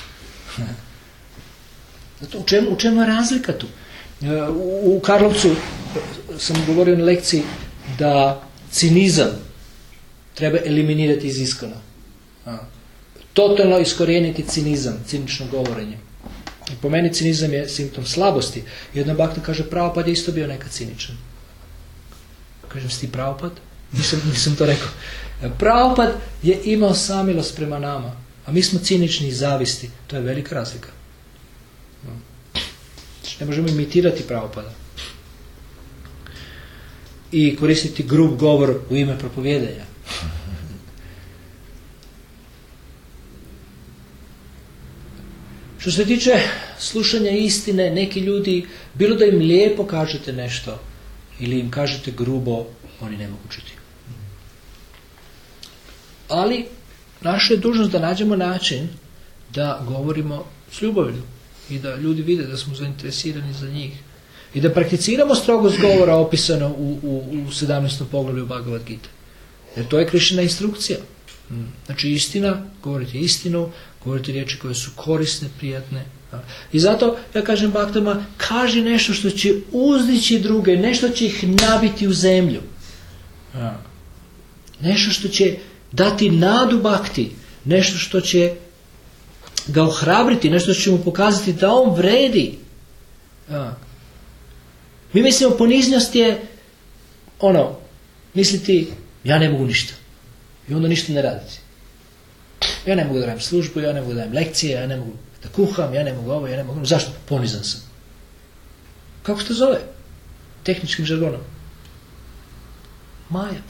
S1: Zato u čemu, u čemu je razlika tu? U, u Karlovcu sam govorio na lekciji da cinizam treba eliminirati iz iskona. Totalno iskorijeniti cinizam, cinično govorenje. I po meni cinizam je simptom slabosti. Jedna bakta kaže, Prabhupada je isto bio nekad ciničan. Kažem, si ti Prabhupada? Nisam, nisam to rekao. Prabhupada je imao samilost prema nama, a mi smo cinični i zavisti. To je velika razlika. Ne možemo imitirati Prabhupada i koristiti grub govor u ime propovijedanja. Što se tiče slušanja istine, neki ljudi, bilo da im lijepo kažete nešto ili im kažete grubo, oni ne mogu čuti. Ali naša je dužnost da nađemo način da govorimo s ljubavlju i da ljudi vide da smo zainteresirani za njih. I da prakticiramo strogost govora opisano u, u, u sedamnaestom poglavlju Bhagavad Gita. Jer to je Krišina instrukcija. Znači istina, govorite istinu, govorite riječi koje su korisne, prijatne. I zato ja kažem baktama, kaži nešto što će uzdići druge, nešto će ih nabiti u zemlju. Nešto što će dati nadu bakti, nešto što će ga ohrabriti, nešto što će mu pokazati da on vredi. Mi mislimo, poniznost je ono, misliti, ja ne mogu ništa. I onda ništa ne raditi. Ja ne mogu da radim službu, ja ne mogu da dajem lekcije, ja ne mogu da kuham, ja ne mogu ovo, ja ne mogu... Zašto? Ponizan sam. Kako se to zove? Tehničkim žargonom. Maja.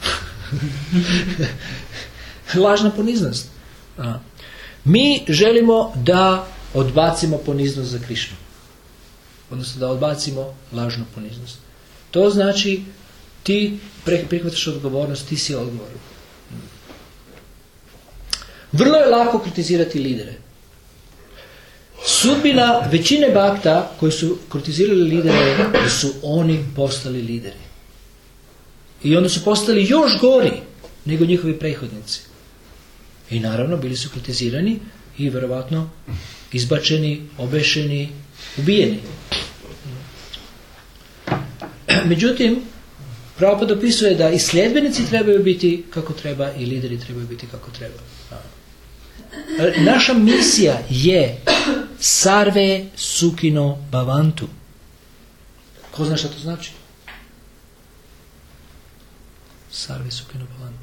S1: Lažna poniznost. A. Mi želimo da odbacimo poniznost za Krišnu. Odnosno da odbacimo lažnu poniznost. To znači ti prihvataš odgovornost, ti si odgovoran. Vrlo je lako kritizirati lidere. Sudbina većine bakta koji su kritizirali lidere da su oni postali lideri. I onda su postali još gori nego njihovi prethodnici. I naravno bili su kritizirani i vjerovatno izbačeni, obešeni, ubijeni. Međutim, Prabhupada opisuje da i sljedbenici trebaju biti kako treba i lideri trebaju biti kako treba. Naša misija je Sarve Sukhino Bhavantu. Ko zna šta to znači? Sarve Sukhino Bhavantu.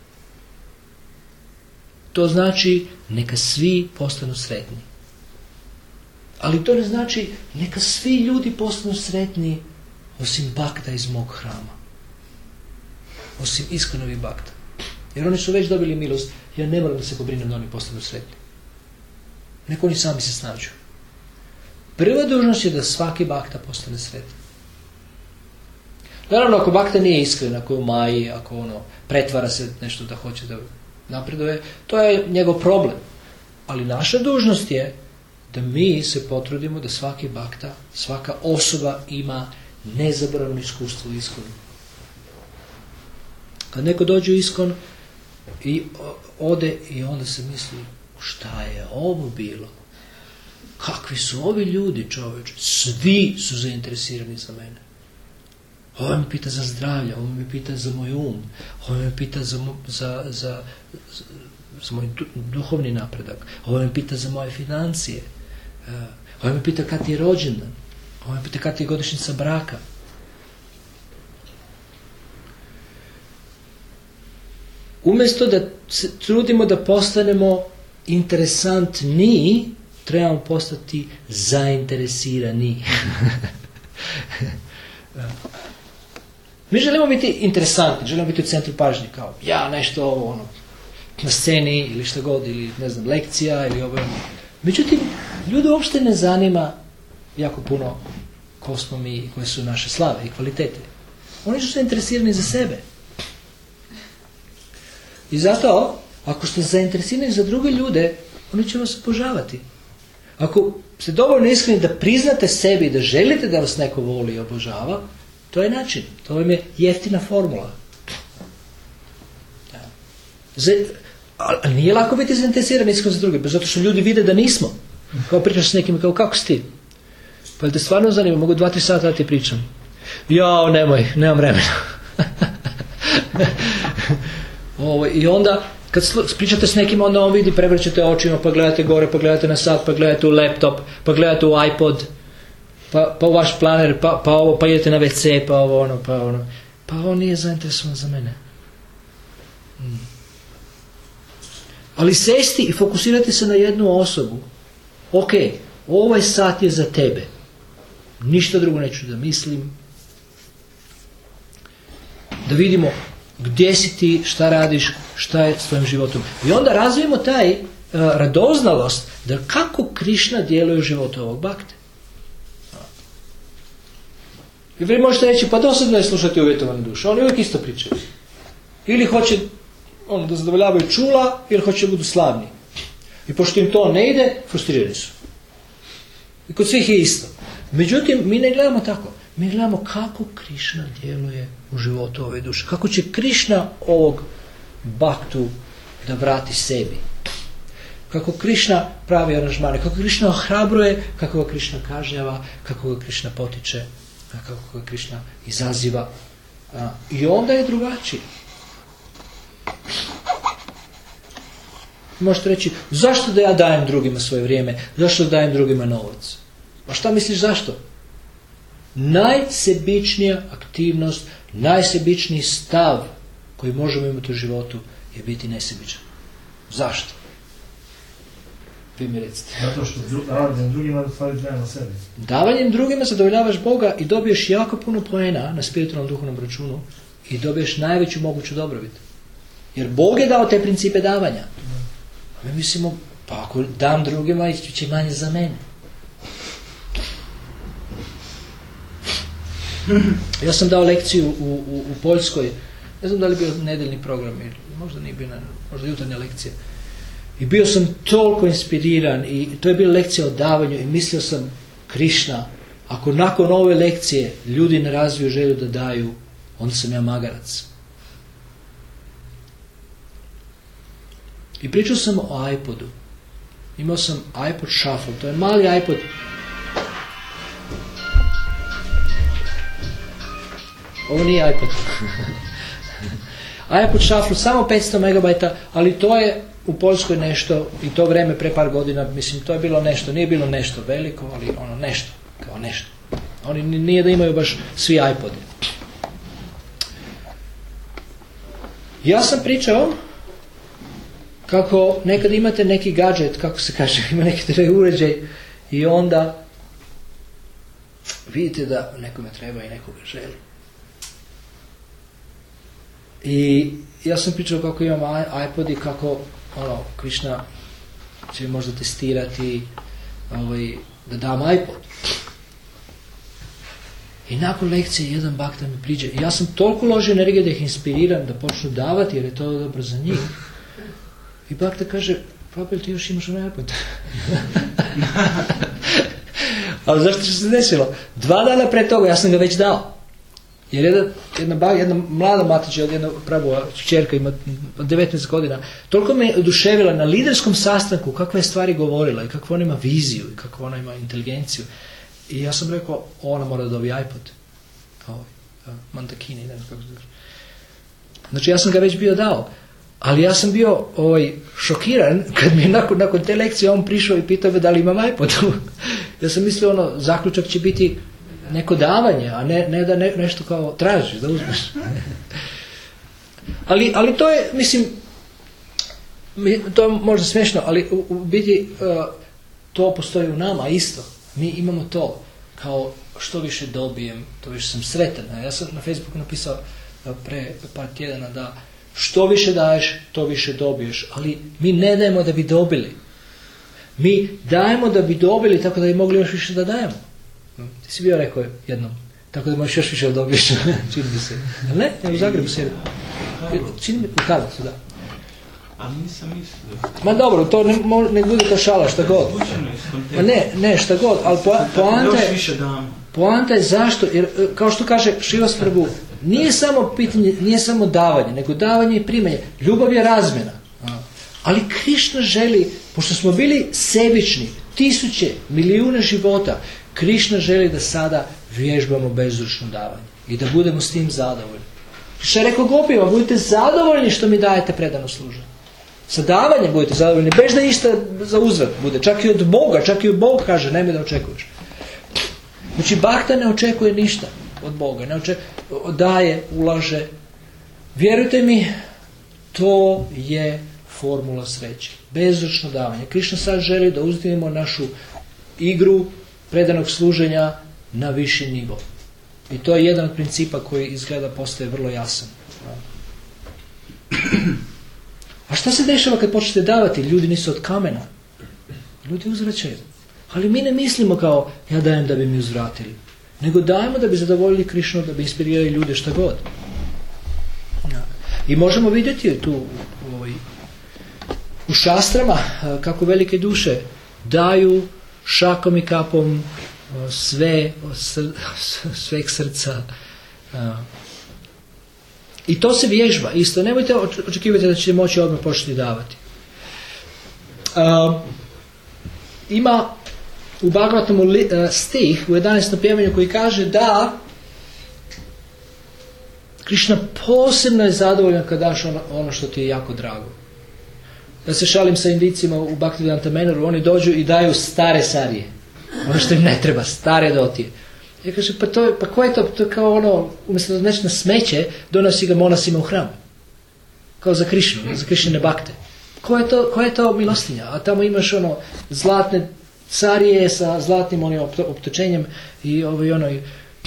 S1: To znači neka svi postanu sretni. Ali to ne znači neka svi ljudi postanu sretni osim bakta iz mog hrama. Osim iskonovi bakta. Jer oni su već dobili milost. Ja ne moram da se pobrinem da oni postanu sretni. Neko oni sami se snađu. Prva dužnost je da svaki bakta postane sretan. Naravno, ako bakta nije iskren, ako je u maji, ako ono, pretvara se nešto da hoće da napreduje, to je njegov problem. Ali naša dužnost je da mi se potrudimo da svaki bakta, svaka osoba ima nezaboravno iskustvo u iskonu. Kad neko dođe u iskon i ode i onda se misli, šta je ovo bilo? Kakvi su ovi ljudi, čoveče? Svi su zainteresirani za mene. Ovo me pita za zdravlje, ovo me pita za moj um, ovo me pita za, za, za, za moj duhovni napredak, ovo me pita za moje financije, ovo me pita kad je rođendan, ovo me pita kad je godišnjica braka. Umjesto da se trudimo da postanemo interesantni, trebamo postati zainteresirani. Mi želimo biti interesantni, želimo biti u centru pažnje, kao ja nešto ovo, ono, na sceni ili što god, ili ne znam, lekcija ili ovo. Međutim, ljudi uopšte ne zanima jako puno ko smo mi i koje su naše slave i kvalitete. Oni su zainteresirani za sebe. I zato, ako ste zainteresirani za druge ljude, oni će vas obožavati. Ako ste dovoljno iskreni da priznate sebi, da želite da vas neko voli i obožava, to je način. To vam je jeftina formula. Ali nije lako biti zainteresirani iskreno za druge, zato što ljudi vide da nismo. Kao pričaš s nekim, kao kako si ti? Pa te stvarno zanima, mogu dva, tri sata da ti pričam. Jao, nemoj, nemam vremena. Ovo, I onda, kad pričate s nekim, onda on vidi, prevrćete očima, pa gledate gore, pa gledate na sat, pa gledate u laptop, pa gledate u iPod, pa, pa u vaš planer, pa, pa ovo, pa idete na ve ce, pa ovo, ono, pa ono. Pa on nije zainteresovan za mene. Hmm. Ali sesti i fokusirati se na jednu osobu. Ok, ovaj sat je za tebe. Ništa drugo neću da mislim. Da vidimo gdje si ti, šta radiš, šta je s tvojim životom. I onda razvijemo taj uh, radoznalost da kako Krišna djeluje u životu ovog bakte. I vi možete reći, pa dosadno je slušati uvjetovane duše. Oni uvijek isto pričaju. Ili hoće ono, da zadovoljavaju čula, ili hoće da budu slavni. I pošto im to ne ide, frustrirani su. I kod svih je isto. Međutim, mi ne gledamo tako. Mi gledamo kako Krišna djeluje u životu ove duše. Kako će Krišna ovog baktu da vrati sebi. Kako Krišna pravi aranžmane. Kako Krišna ohrabruje, kako ga Krišna kažnjava, kako ga Krišna potiče, kako ga Krišna izaziva. I onda je drugačije. Možete reći, zašto da ja dajem drugima svoje vrijeme? Zašto da dajem drugima novac? A šta misliš zašto? Najsebičnija aktivnost, najsebičniji stav koji možemo imati u životu je biti nesebičan. Zašto? Vi mi recite.
S2: Zato što davanjem drugima da stvari na sebi.
S1: Davanjem drugima zadovoljavaš Boga i dobiješ jako puno poena na spiritualnom duhovnom računu i dobiješ najveću moguću dobrobit. Jer Bog je dao te principe davanja. A mi mislimo, pa ako dam drugima, ići će manje za mene. Ja sam dao lekciju u, u, u Poljskoj, ne znam da li je bio nedeljni program ili možda nije bio, možda jutarnja lekcija. I bio sam toliko inspiriran i to je bila lekcija o davanju i mislio sam, Krišna, ako nakon ove lekcije ljudi ne razviju želju da daju, onda sam ja magarac. I pričao sam o iPodu. Imao sam iPod Shuffle, to je mali iPod. Ovo nije iPod. iPod Shuffle, samo petsto megabajta, ali to je u Poljskoj nešto, i to vreme pre par godina, mislim, to je bilo nešto, nije bilo nešto veliko, ali ono nešto, kao nešto. Oni nije da imaju baš svi iPode. Ja sam pričao kako nekad imate neki gadget, kako se kaže, ima neki taj uređaj i onda vidite da nekome treba i nekoga želi. I ja sam pričao kako imam iPod i kako ono, Krišna će možda testirati ovaj, da dam iPod. I nakon lekcije jedan bakta mi priđe i ja sam toliko ložio energije da ih inspiriram da počnu davati jer je to dobro za njih. I bakta kaže, Papel, ti još imaš onaj iPod. Ali zašto se desilo? Dva dana pre toga ja sam ga već dao. Jer jedna, jedna, bag, jedna mlada matića, jedna pravo kćerka ima devetnaest godina, toliko me oduševila na liderskom sastanku kakve je stvari govorila i kakvu ona ima viziju i kakvu ona ima inteligenciju. I ja sam rekao, ona mora da dobije iPod. Ovaj, Mantakini, ne znam kako se kaže. Znači ja sam ga već bio dao. Ali ja sam bio ovaj, šokiran kad mi je nakon, nakon te lekcije on prišao i pitao me da li imam iPod. Ja sam mislio, ono, zaključak će biti neko davanje, a ne, ne da ne, nešto kao tražiš, da uzmeš. ali, ali to je, mislim, to je možda smiješno, ali u, u biti uh, to postoji u nama isto. Mi imamo to, kao što više dobijem, to više sam sretan. Ja sam na Facebooku napisao uh, pre par tjedana da što više daješ, to više dobiješ, ali mi ne dajemo da bi dobili. Mi dajemo da bi dobili, tako da bi mogli još više da dajemo. Ti si bio rekao jednom, tako da možeš još više da dobiješ, čini mi se. Ne, ne, u Zagrebu sjedi. Čini mi, u Karlovcu, da.
S3: A nisam mislio.
S1: Ma dobro, to ne, ne bude to šala, šta god. Ma ne, ne, šta god, ali po, poanta je, poanta je zašto, jer kao što kaže Šivas Prabhu, nije samo pitanje, nije samo davanje, nego davanje i primanje. Ljubav je razmjena. Ali Krišna želi, pošto smo bili sebični, tisuće, milijune života, Krišna želi da sada vježbamo bezručno davanje i da budemo s tim zadovoljni. Što je rekao gopijama, budite zadovoljni što mi dajete predano služenje. Sa davanjem budete zadovoljni, bez da išta za uzvrat bude. Čak i od Boga, čak i od Boga kaže, nemoj da očekuješ. Znači, bakta ne očekuje ništa od Boga, ne očekuje, daje, ulaže. Vjerujte mi, to je formula sreće. Bezručno davanje. Krišna sad želi da uzdignemo našu igru predanog služenja na viši nivo. I to je jedan od principa koji izgleda postaje vrlo jasan. A šta se dešava kad počnete davati? Ljudi nisu od kamena. Ljudi uzvraćaju. Ali mi ne mislimo kao ja dajem da bi mi uzvratili. Nego dajemo da bi zadovoljili Krišnu, da bi inspirirali ljude šta god. I možemo vidjeti tu u, u šastrama kako velike duše daju šakom i kapom sve sveg srca. I to se vježba isto. Nemojte očekivati da ćete moći odmah početi davati. Ima u Bhagavatamu stih u jedanaestom pjevanju koji kaže da Krišna posebno je zadovoljan kad daš ono, ono što ti je jako drago. Ja se šalim sa Indijcima u Bhaktivedanta Manoru, oni dođu i daju stare sarije. Ono što im ne treba, stare dotije. Ja kažem, pa, to, pa ko je to? To je kao ono, umjesto da neći na smeće, donosi ga monasima u hram. Kao za Krišnu, za Krišnine bakte. Ko je to, ko je to milostinja? A tamo imaš ono zlatne sarije sa zlatnim onim optočenjem i ovaj ono... I...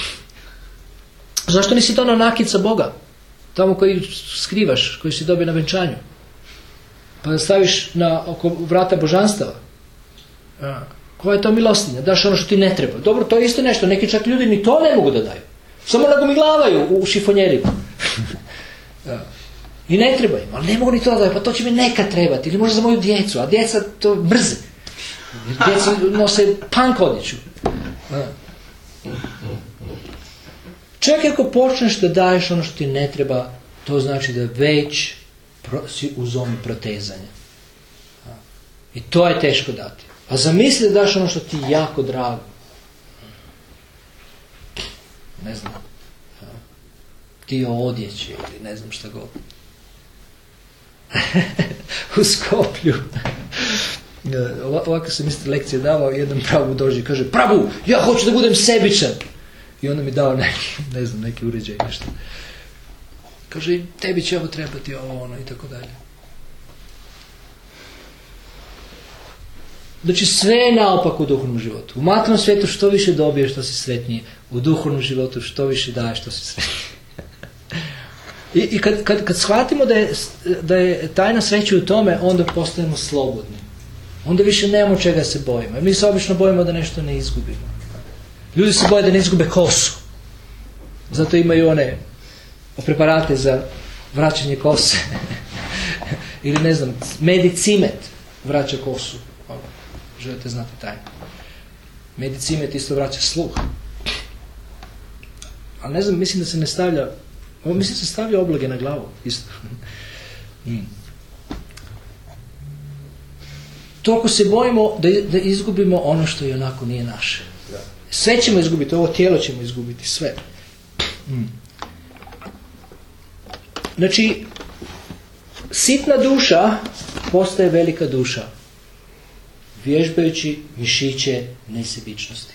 S1: Zašto nisi to na nakica Boga? Tamo koji skrivaš, koji si dobio na venčanju. Pa da staviš na oko vrata božanstava. A, koja je to milostinja? Daš ono što ti ne treba. Dobro, to je isto nešto. Neki čak ljudi ni to ne mogu da daju. Samo nagomiglavaju u šifonjerima. I ne treba im, ali ne mogu ni to da, pa to će mi nekad trebati, ili možda za moju djecu, a djeca to brze. Djeca nose punk odjeću. Čak ako počneš da daješ ono što ti ne treba, to znači da već si u zoni protezanja. I to je teško dati. A zamisli da daš ono što ti jako drago. Ne znam. Dio odjeće ili ne znam šta god. U Skoplju. Ovako sam isto lekcije davao, jedan pravu dođe i kaže, pravu, ja hoću da budem sebičan. I onda mi dao neki, ne znam, neki uređaj, nešto. Kaže, tebi će ovo trebati, ovo, ono, i tako dalje. Znači, sve je naopak u duhovnom životu. U materijalnom svijetu što više dobiješ, što si sretniji. U duhovnom životu što više daješ, što si sretniji. I, i kad, kad, kad shvatimo da je, da je tajna sreće u tome, onda postajemo slobodni. Onda više nemamo čega se bojimo. Mi se obično bojimo da nešto ne izgubimo. Ljudi se boje da ne izgube kosu. Zato imaju one preparate za vraćanje kose. Ili ne znam, medicimet vraća kosu. Želite znati tajnu. Medicimet isto vraća sluh. Ali ne znam, mislim da se ne stavlja, mislim da se stavlja oblage na glavu. Isto. Mm. Toliko se bojimo da, da izgubimo ono što i onako nije naše. Sve ćemo izgubiti, ovo tijelo ćemo izgubiti, sve. Mm. Znači, sitna duša postaje velika duša, vježbajući mišiće nesebičnosti.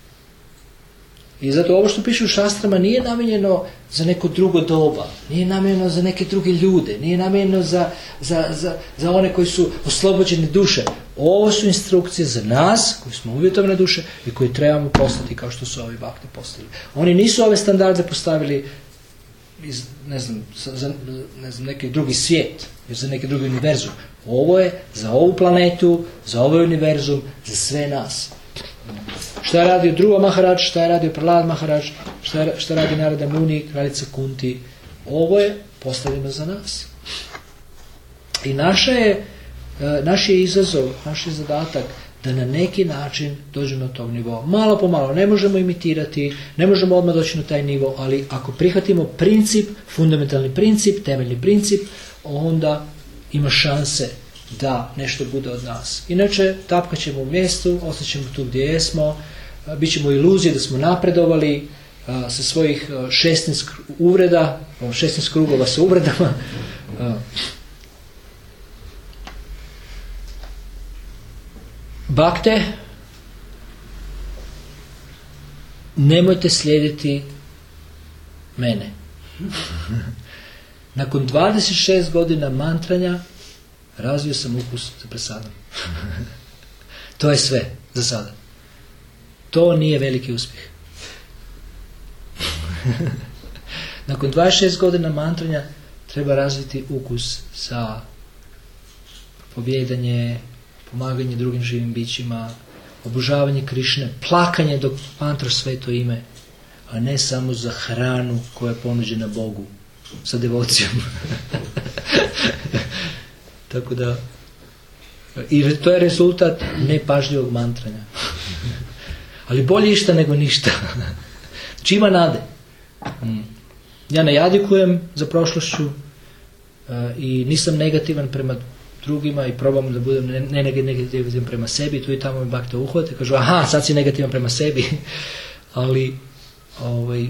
S1: I zato ovo što piše u šastrama nije namijenjeno za neko drugo doba, nije namijenjeno za neke druge ljude, nije namijenjeno za, za, za, za one koji su oslobođene duše. Ovo su instrukcije za nas, koji smo uvjetovane duše i koji trebamo postati kao što su ovi bakti postavili. Oni nisu ove standarde postavili iz, ne znam, za ne znam, neki drugi svijet, jer za neki drugi univerzum. Ovo je za ovu planetu, za ovaj univerzum, za sve nas. Šta je radio Dhruva Maharaj, šta je radio Prahlad Maharaj, šta, je, šta radi Narada Muni, kraljica Kunti. Ovo je postavljeno za nas. I naša je, naš je izazov, naš je zadatak da na neki način dođemo do tog nivoa. Malo po malo, ne možemo imitirati, ne možemo odmah doći na taj nivo, ali ako prihvatimo princip, fundamentalni princip, temeljni princip, onda ima šanse da nešto bude od nas. Inače, tapkat ćemo u mjestu, ostaćemo tu gdje jesmo, bit ćemo iluzije da smo napredovali a, sa svojih šesnaest uvreda, šesnaest krugova sa uvredama. A. Bakte, nemojte slijediti mene. Nakon dvadeset šest godina mantranja razvio sam ukus za presadom. To je sve za sada. To nije veliki uspjeh. Nakon dvadeset šest godina mantranja treba razviti ukus za pobjedanje, pomaganje drugim živim bićima, obožavanje Krišne, plakanje dok mantraš sveto ime, a ne samo za hranu koja je ponuđena Bogu sa devocijom. Tako da, i to je rezultat nepažljivog mantranja. Ali bolje išta nego ništa. Znači ima nade. Ja ne jadikujem za prošlošću i nisam negativan prema drugima i probam da budem ne negativan prema sebi. Tu i tamo mi bakte uhvate. Kažu, aha, sad si negativan prema sebi. Ali ovaj,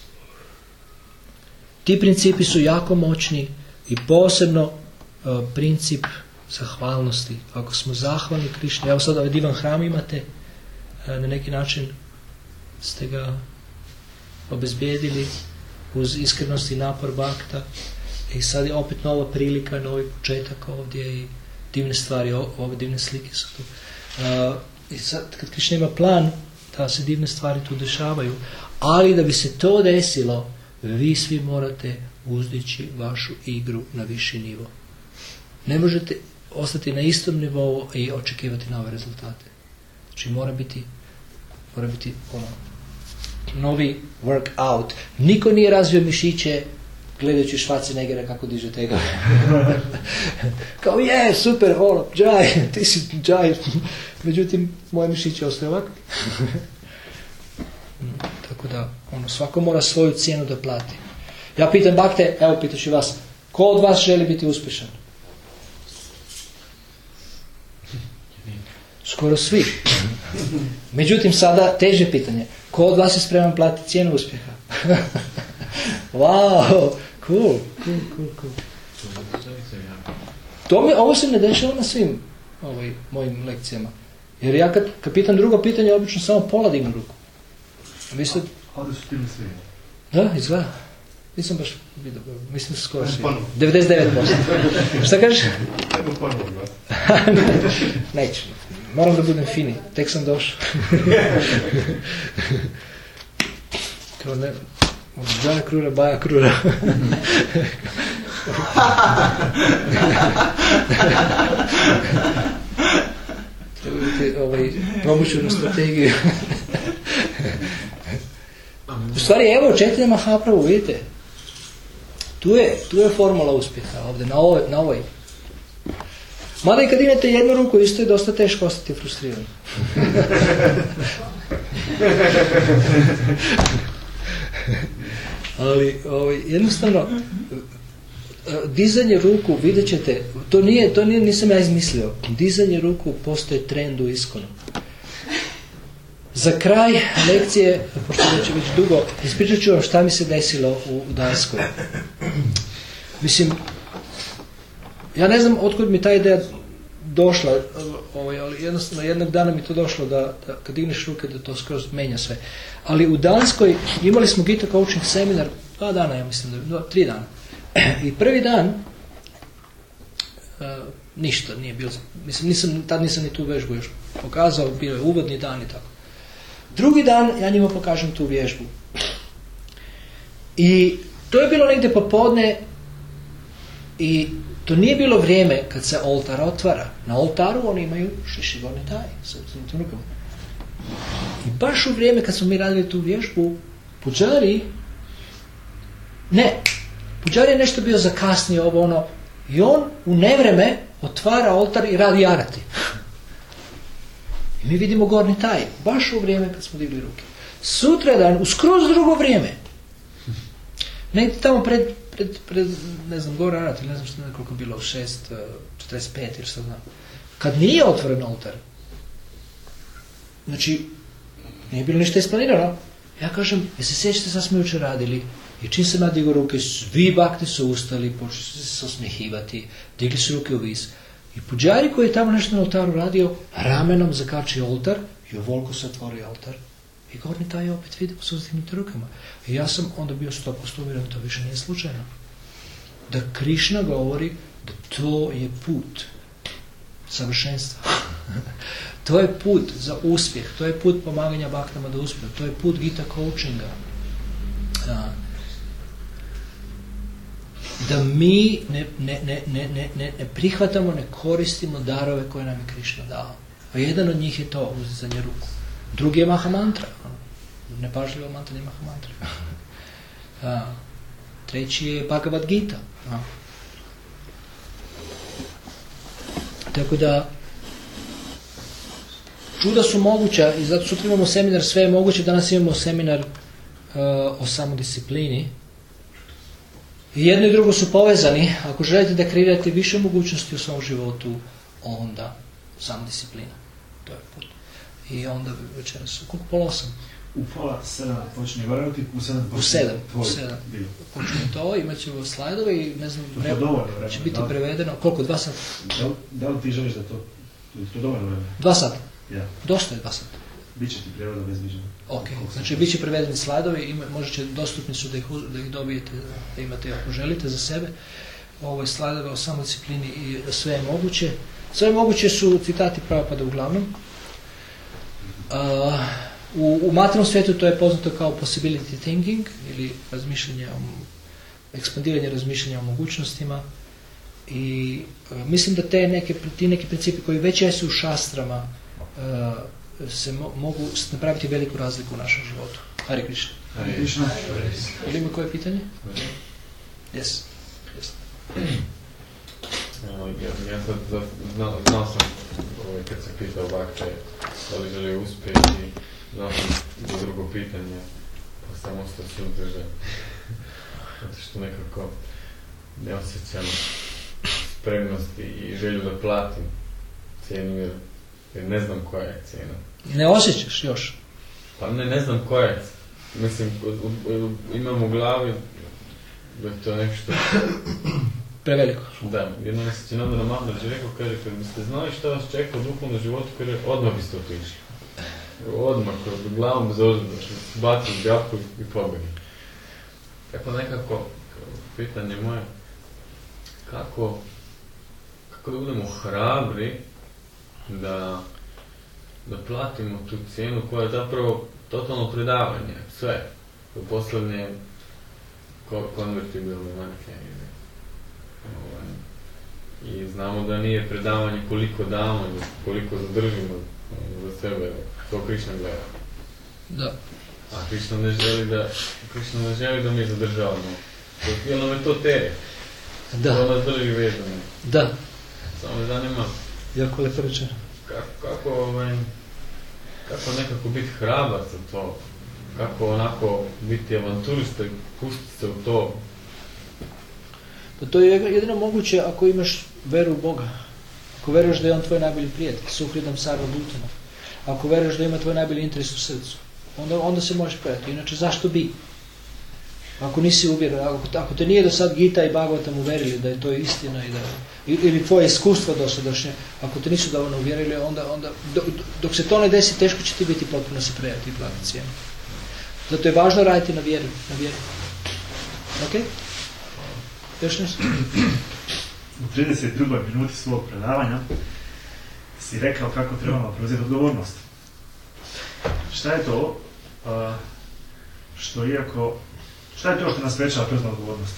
S1: ti principi su jako moćni i posebno uh, princip zahvalnosti. Ako smo zahvalni Krišni, evo sad ovaj divan hram imate, uh, na neki način ste ga obezbijedili uz iskrenost i napor bakta i sad je opet nova prilika, novi početak ovdje i divne stvari, ove divne slike su tu. Uh, i sad kad Krišna ima plan da se divne stvari tu dešavaju, ali da bi se to desilo, vi svi morate uzdići vašu igru na viši nivo. Ne možete ostati na istom nivou i očekivati nove rezultate. Znači mora biti, mora biti ono, novi workout. Niko nije razvio mišiće gledajući Schwarzeneggera kako diže tegove. Kao je, super, holo, džaj, ti si džaj. Međutim, moje mišiće ostaje ovako. Tako da, ono, svako mora svoju cijenu da plati. Ja pitam bakte, evo pitaš i vas, ko od vas želi biti uspješan? Skoro svi. Međutim, sada teže pitanje. Ko od vas je spreman platiti cijenu uspjeha? Wow, cool, cool, cool, cool. To mi, ovo se ne dešava na svim ovaj, mojim lekcijama. Jer ja kad, kad pitam drugo pitanje, obično samo pola dignu ruku. Vi ste...
S2: Ovdje su ti mi svi.
S1: Da, izgleda. Nisam baš vidio, mislim su skoro svi. devedeset devet posto. Šta kažeš? Neću. Moram da budem fini. Tek sam došao. Kao ne... Baja krura, baja krura. Treba vidjeti ovaj, promućenu strategiju. U stvari, evo, četiri Mahaprabhu, vidite. Tu je, tu je formula uspjeha, ovdje, na ovoj. Na ovoj. Mada i kad imate jednu ruku, isto je dosta teško ostati frustriran. Ali ovaj, jednostavno, dizanje ruku, vidjet ćete, to nije, to nije, nisam ja izmislio, dizanje ruku postoje trend u iskonu. Za kraj lekcije, pošto već već dugo, ispričat ću vam šta mi se desilo u Danskoj. Mislim, ja ne znam otkud mi ta ideja došla, ovaj, ali jednostavno jednog dana mi to došlo da, da kad digneš ruke da to skroz menja sve. Ali u Danskoj imali smo Gita coaching seminar, dva dana ja mislim, dva, tri dana. I prvi dan uh, ništa nije bilo, mislim nisam, tad nisam ni tu vježbu još pokazao, bio je uvodni dan i tako. Drugi dan ja njima pokažem tu vježbu. I to je bilo negdje popodne i to nije bilo vrijeme kad se oltar otvara. Na oltaru oni imaju šišigorni taj sa tim rukama. I baš u vrijeme kad smo mi radili tu vježbu, puđari, ne, puđari je nešto bio zakasnio ovo ono, i on u nevreme otvara oltar i radi arati. I mi vidimo gornji taj, baš u vrijeme kad smo digli ruke. Sutradan, u skroz drugo vrijeme, negdje tamo pred, pred, pred ne znam, gore arati, ne znam što ne koliko bilo, šest četrdeset pet ili što znam, kad nije otvoren oltar, znači, nije bilo ništa isplanirano. Ja kažem, jesi se sjećate šta smo jučer radili? I čim sam ja digao ruke, svi bakti su ustali, počeli su se osmjehivati, digli su ruke u vis. I puđari koji je tamo nešto na oltaru radio, ramenom zakači oltar i ovoliko se otvori oltar. I gornji taj opet vidio s uzdignutim rukama. I ja sam onda bio sto posto uvjeren, to više nije slučajno. Da Krišna govori da to je put savršenstva. To je put za uspjeh, to je put pomaganja baktama da uspiju, to je put Gita coachinga. Da mi ne, ne, ne, ne, ne, ne prihvatamo, ne koristimo darove koje nam je Krišna dao. A jedan od njih je to, uzizanje ruku. Drugi je Mahamantra. Nepažljiva mantra nije Mahamantra. A, treći je Bhagavad Gita. A. Tako da čuda su moguća i zato sutra imamo seminar Sve je moguće, danas imamo seminar uh, o samodisciplini. I jedno i drugo su povezani. Ako želite da kreirate više mogućnosti u svom životu, onda samodisciplina. To je put. I onda večeras, koliko pola osam?
S2: U pola sedam počne varavati, u sedam počne.
S1: U sedam, u sedam. Počne to, imat ćemo slajdove i ne znam,
S2: to dovoljno vremena.
S1: Će biti prevedeno. Koliko, dva sata?
S2: Da, da li ti želiš da to, to dovoljno vremena?
S1: Dva sata.
S2: Ja. Dosta
S1: je dva sata.
S2: Biće ti prevoda bez viđenja.
S1: Ok, znači bit će prevedeni slajdovi i možete, dostupni su da ih, da ih dobijete, da imate ako želite za sebe. Ovo je slajdove o samodisciplini i sve je moguće. Sve je moguće su citati Prabhupada uglavnom. Uh, u, u materijalnom svijetu to je poznato kao possibility thinking ili razmišljanje o, ekspandiranje razmišljanja o mogućnostima i uh, mislim da te neke, ti neki principi koji već jesu u šastrama uh, se mo, mogu napraviti veliku razliku u našem životu. Hare Krishna.
S2: Hare Krishna.
S1: Ili ima koje pitanje? Yes. Yes.
S3: Ja, ja sad znao, znao sam, ovaj, kad se pitao Bakte da li želi uspjeti, znao sam do drugo pitanje, pa sam ostao suzdržan. Zato što nekako ne osjećam spremnost i želju da platim cijenu, jer, jer ne znam koja je cijena.
S1: Ne osjećaš još?
S3: Pa ne, ne znam koja je. Mislim, imam u glavi da je to nešto...
S1: Preveliko.
S3: Da, jednom se će Nandana Maharaj rekao, kaže, kad biste znali šta vas čeka u duhovnom životu, kaže, odmah biste otišli. Odmah, kad glavom bez ozbiljno, bacili gapku i pobjegli. Tako nekako, pitanje moje, kako, kako da budemo hrabri da, da platimo tu cijenu koja je zapravo totalno predavanje, sve, u poslovne konvertibilne marke. I znamo da nije predavanje koliko damo, koliko zadržimo za sebe, to Krišna gleda.
S1: Da.
S3: A Krišna ne želi da, Krišna ne želi da mi zadržavamo. Jer nam je to teret.
S1: Da.
S3: To nas drži vezano.
S1: Da.
S3: Samo me zanima.
S1: Jako lepo rečeno.
S3: Kako, kako, ovaj, kako nekako biti hrabar za to? Kako onako biti avanturista i pustiti se u to?
S1: Pa to je jedino moguće ako imaš veru u Boga. Ako veruješ da je On tvoj najbolji prijatelj, suhridam sarva bhutana. Ako veruješ da ima tvoj najbolji interes u srcu, onda, onda se možeš predati. Inače, zašto bi? Ako nisi uvjeren, ako, ako te nije do sad Gita i Bhagavatam uverili da je to istina i da, ili tvoje iskustva dosadašnje, ako te nisu dovoljno uvjerili, onda, onda dok, dok se to ne desi, teško će ti biti potpuno se predati i platiti cijenu. Zato je važno raditi na vjeru. Na vjeru. Ok? Još nešto?
S2: U trideset drugoj minuti svog predavanja si rekao kako trebamo preuzeti odgovornost. Šta je to uh, što iako šta je to što nas sprečava preuzeti odgovornost?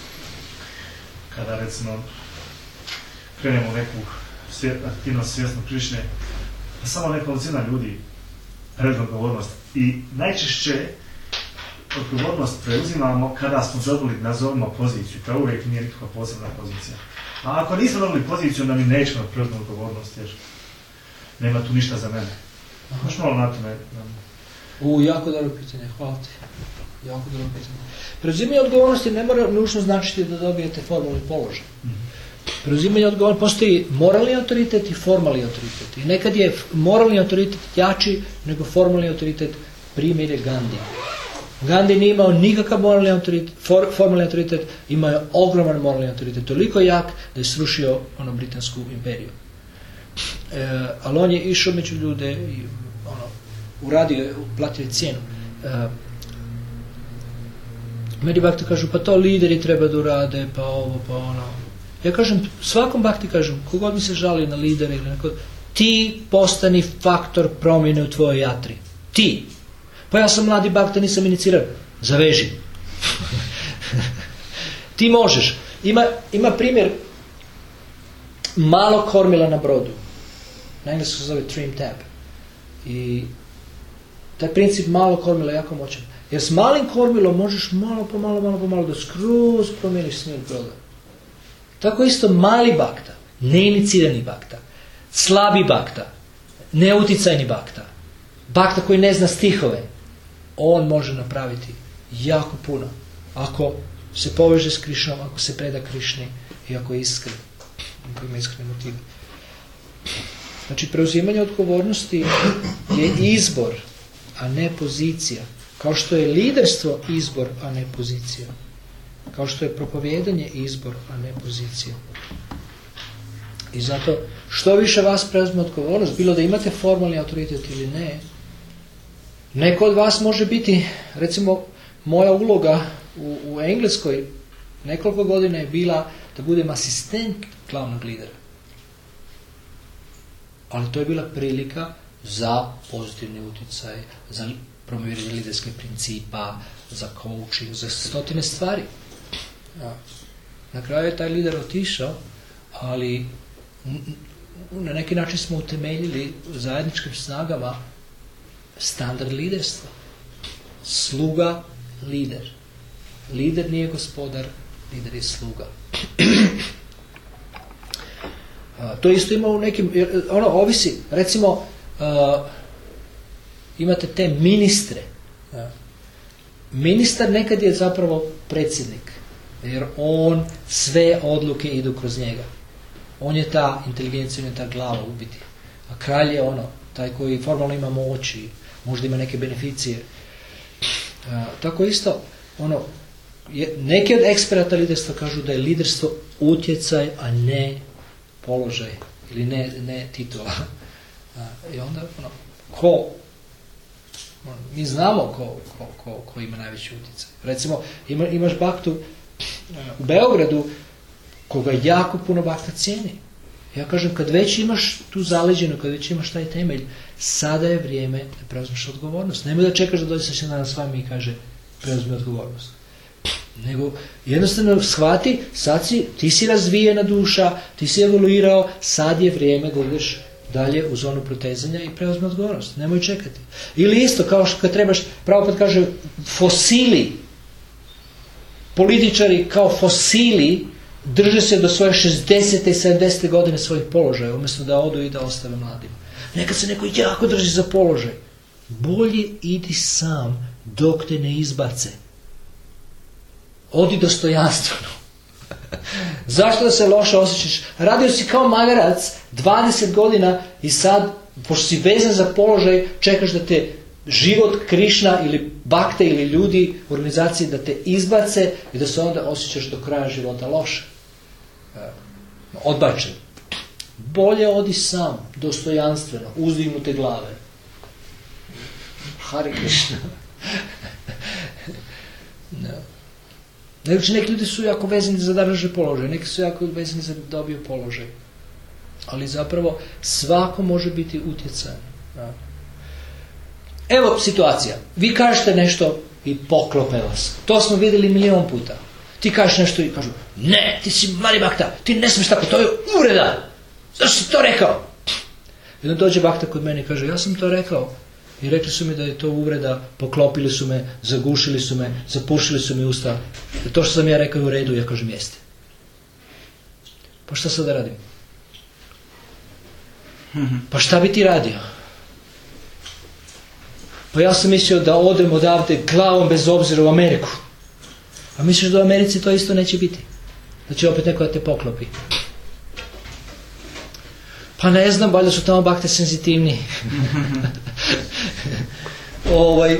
S2: Kada recimo krenemo u neku aktivnost svjesno Krišne, samo nekolicina ljudi preuzeti odgovornost i najčešće odgovornost preuzimamo kada smo dobili, nazovimo poziciju, koja uvijek nije nikakva posebna pozicija. A ako nismo dobili poziciju, onda mi nećemo preuzeti odgovornost, jer nema tu ništa za mene. Možeš malo na tome?
S1: U, jako dobro pitanje, hvala ti. Jako dobro pitanje. Preuzimanje odgovornosti ne mora nužno značiti da dobijete formalni položaj. Preuzimanje odgovornosti, postoji moralni autoritet i formalni autoritet. I nekad je moralni autoritet jači nego formalni autoritet. Primjer je Gandhi. Gandhi nije imao nikakav moralni autoritet, for, formalni autoritet, imao je ogroman moralni autoritet, toliko jak da je srušio ono britansku imperiju. E, ali on je išao među ljude i ono, uradio, platio cijenu. E, meni bakti kažu, pa to lideri treba da urade, pa ovo, pa ono. Ja kažem, svakom bakti kažem, kogod mi se žali na lidere ili neko, ti postani faktor promjene u tvojoj jatri. Ti. Pa ja sam mladi bakta, nisam iniciran. Zaveži. Ti možeš. Ima, ima primjer malog kormila na brodu. Na engleskom se zove trim tab. I taj princip malog kormila je jako moćan. Jer s malim kormilom možeš malo po malo, malo po malo da skroz promijeniš smjer broda. Tako isto mali bakta, neinicirani bakta, slabi bakta, neuticajni bakta, bakta koji ne zna stihove, on može napraviti jako puno ako se poveže s Krišnom, ako se preda Krišni i ako je iskren, ako ima iskrene motive. Znači, preuzimanje odgovornosti je izbor, a ne pozicija. Kao što je liderstvo izbor, a ne pozicija. Kao što je propovijedanje izbor, a ne pozicija. I zato, što više vas preuzme odgovornost, bilo da imate formalni autoritet ili ne, neko od vas može biti, recimo, moja uloga u, u Engleskoj nekoliko godina je bila da budem asistent glavnog lidera. Ali to je bila prilika za pozitivni utjecaj, za promoviranje liderskih principa, za coaching, za stotine stvari. Ja. Na kraju je taj lider otišao, ali na neki način smo utemeljili zajedničkim snagama standard liderstva. Sluga, lider. Lider nije gospodar, lider i sluga. A, to isto ima u nekim, ono ovisi, recimo a, imate te ministre. A, ministar nekad je zapravo predsjednik, jer on sve odluke idu kroz njega. On je ta inteligencija, on je ta glava u biti. A kralj je ono, taj koji formalno ima moći, možda ima neke beneficije. A, tako isto, ono, je, neki od eksperata liderstva kažu da je liderstvo utjecaj, a ne položaj ili ne, ne titula. A, I onda, ono, ko, ono, mi znamo ko, ko, ko, ko ima najveći utjecaj. Recimo, ima, imaš baktu u Beogradu, koga jako puno bakta cijeni. Ja kažem, kad već imaš tu zaleđenu, kad već imaš taj temelj, sada je vrijeme da preuzmeš odgovornost. Nemoj da čekaš da dođe se dan s vami i kaže, preuzmi odgovornost. Nego jednostavno shvati, sad si, ti si razvijena duša, ti si evoluirao, sad je vrijeme da ideš dalje u zonu protezanja i preuzmi odgovornost. Nemoj čekati. Ili isto, kao što kad trebaš, Prabhupada kaže, fosili, političari kao fosili, drže se do svoje šezdesete i sedamdesete godine svojih položaja, umjesto da odu i da ostave mladima. Nekad se neko jako drži za položaj. Bolje idi sam dok te ne izbace. Odi dostojanstveno. Zašto da se loše osjećaš? Radio si kao magarac dvadeset godina i sad, pošto si vezan za položaj, čekaš da te život, Krišna ili bakte ili ljudi u organizaciji da te izbace i da se onda osjećaš do kraja života loše. Odbačen. Bolje odi sam, dostojanstveno, uzdignute glave. Hare Krišna. No. Znači, neki ljudi su jako vezani za da drže položaj, neki su jako vezani za da dobiju položaj. Ali zapravo svako može biti utjecajan. Evo situacija. Vi kažete nešto i poklope vas. To smo vidjeli milijon puta. Ti kažeš nešto i kažu, ne, ti si mali bakta, ti ne smiješ tako, to je uvreda. Zašto si to rekao? I onda dođe bakta kod mene i kaže, ja sam to rekao. I rekli su mi da je to uvreda, poklopili su me, zagušili su me, zapušili su mi usta. I to što sam ja rekao je u redu, ja kažem jeste. Pa šta sad da radim? Pa šta bi ti radio? Pa ja sam mislio da odem odavde glavom bez obzira u Ameriku. A misliš da u Americi to isto neće biti? Da će opet neko da te poklopi? Pa ne znam, valjda su tamo bakte senzitivni. ovaj,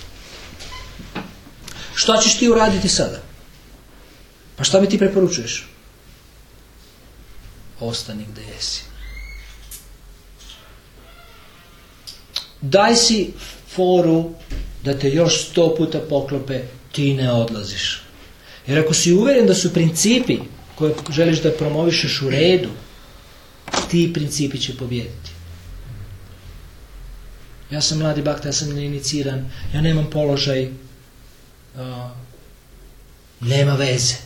S1: šta ćeš ti uraditi sada? Pa šta mi ti preporučuješ? Ostani gde jesi. Daj si foru da te još sto puta poklope, ti ne odlaziš. Jer ako si uvjeren da su principi koje želiš da promovišeš u redu, ti principi će pobijediti. Ja sam mladi bakta, ja sam neiniciran, ja nemam položaj, uh, nema veze.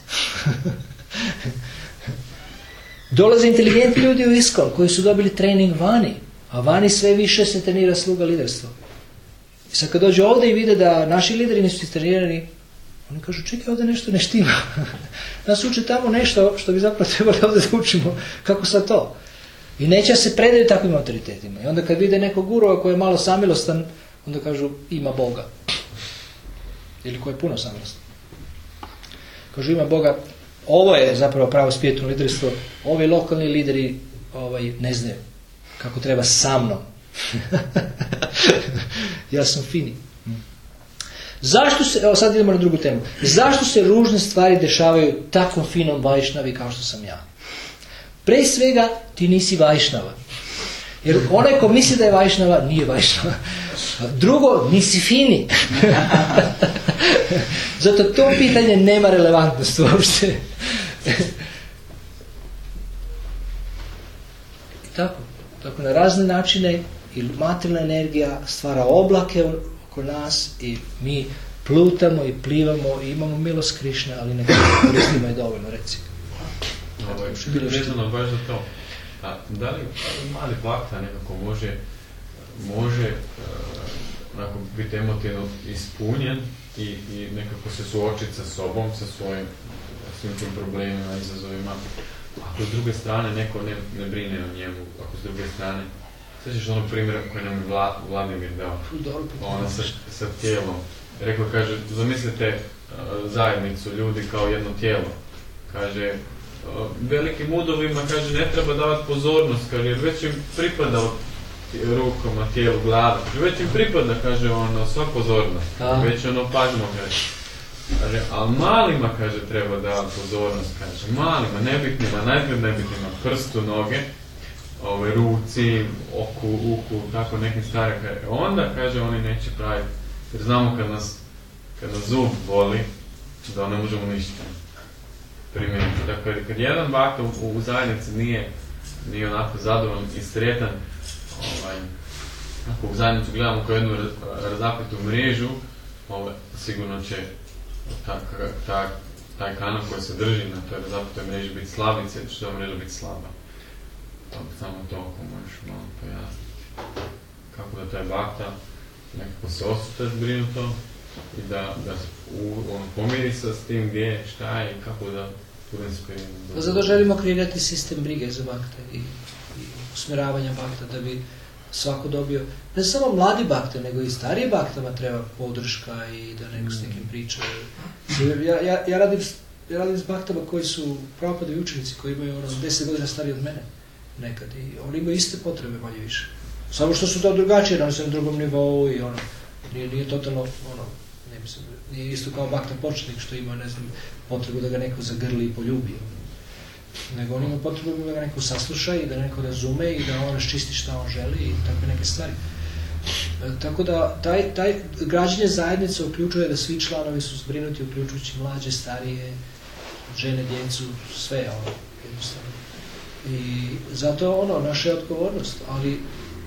S1: Dolaze inteligentni ljudi u Iskon koji su dobili trening vani, a vani sve više se trenira sluga liderstva. I sad kad dođu ovdje i vide da naši lideri nisu istrenirani, oni kažu, čekaj, ovdje nešto ne štima. Nas uče tamo nešto što bi zapravo trebali ovdje da učimo. Kako sad to? I neće se predaju takvim autoritetima. I onda kad vide nekog gurua koji je malo samilostan, onda kažu, ima Boga. Ili koji je puno samilostan. Kažu, ima Boga. Ovo je zapravo pravo spiritualno liderstvo. Ovi lokalni lideri ovaj, ne znaju kako treba sa mnom. Ja sam fini. Zašto se, evo sad idemo na drugu temu. Zašto se ružne stvari dešavaju takvom finom vajšnavi kao što sam ja? Pre svega, ti nisi vajšnava. Jer onaj ko misli da je vajšnava, nije vajšnava. Drugo, nisi fini. Zato to pitanje nema relevantnost uopšte. I tako. Tako na razne načine i materijalna energija stvara oblake oko nas i mi plutamo i plivamo i imamo milost Krišne, ali ne koristimo je dovoljno, reci.
S3: Ovo je vezano baš za to. A da li mali bakta nekako može, može uh, onako biti emotivno ispunjen i, i nekako se suočiti sa sobom, sa svojim svim tim problemima, izazovima. Ako s druge strane neko ne, ne brine o njemu, ako s druge strane, sjećaš onog primjera koji nam je Vla, Vladimir dao, ona sa, sa tijelom. Rekao, kaže, zamislite uh, zajednicu ljudi kao jedno tijelo. Kaže, uh, velikim udovima, kaže, ne treba davati pozornost, kaže, jer već im pripada rukama, tijelu, glavu. Već im pripada, kaže, ono, sva pozornost. A. Već ono pažno, kaže. Kaže, ali malima, kaže, treba davati pozornost, kaže, malima, nebitnima, najpred nebitnima, prstu, noge, ove, ruci, oku, uku, tako nekim stvarima. Onda, kaže, oni neće praviti. Jer znamo kad nas, kad nas zub boli, da ne možemo ništa primijeniti. Dakle, kad jedan bakta u, u zajednici nije, nije onako zadovoljan i sretan, ovaj, ako u zajednicu gledamo kao jednu razapetu mrežu, ovaj, sigurno će ta, ta, taj kanal koji se drži na toj razapetoj mreži biti slabice, što će mreža biti slaba. Samo toliko možeš malo pojasniti. Kako da taj bakta nekako se osjeća zbrinuto i da, da u, on pomiri se s tim gdje je, šta je i kako da studentsko je.
S1: Zato želimo kreirati sistem brige za bakte i, i usmjeravanja bakta da bi svako dobio, ne samo mladi bakte, nego i stariji baktama treba podrška i da neko s nekim priča. Ja, ja, ja, radim, ja radim s baktama koji su pravopadovi učenici, koji imaju ono deset godina stariji od mene nekad i oni imaju iste potrebe manje više. Samo što su to drugačije, oni su na drugom nivou i ono, nije, nije totalno, ono, ne mislim, nije isto kao bakta početnik što ima, ne znam, potrebu da ga neko zagrli i poljubi. Nego on ima potrebu da ga neko sasluša i da neko razume i da on raščisti šta on želi i takve neke stvari. E, tako da, taj, taj građenje zajednice uključuje da svi članovi su zbrinuti, uključujući mlađe, starije, žene, djecu, sve, ono, jednostavno. I zato, ono, naša je odgovornost, ali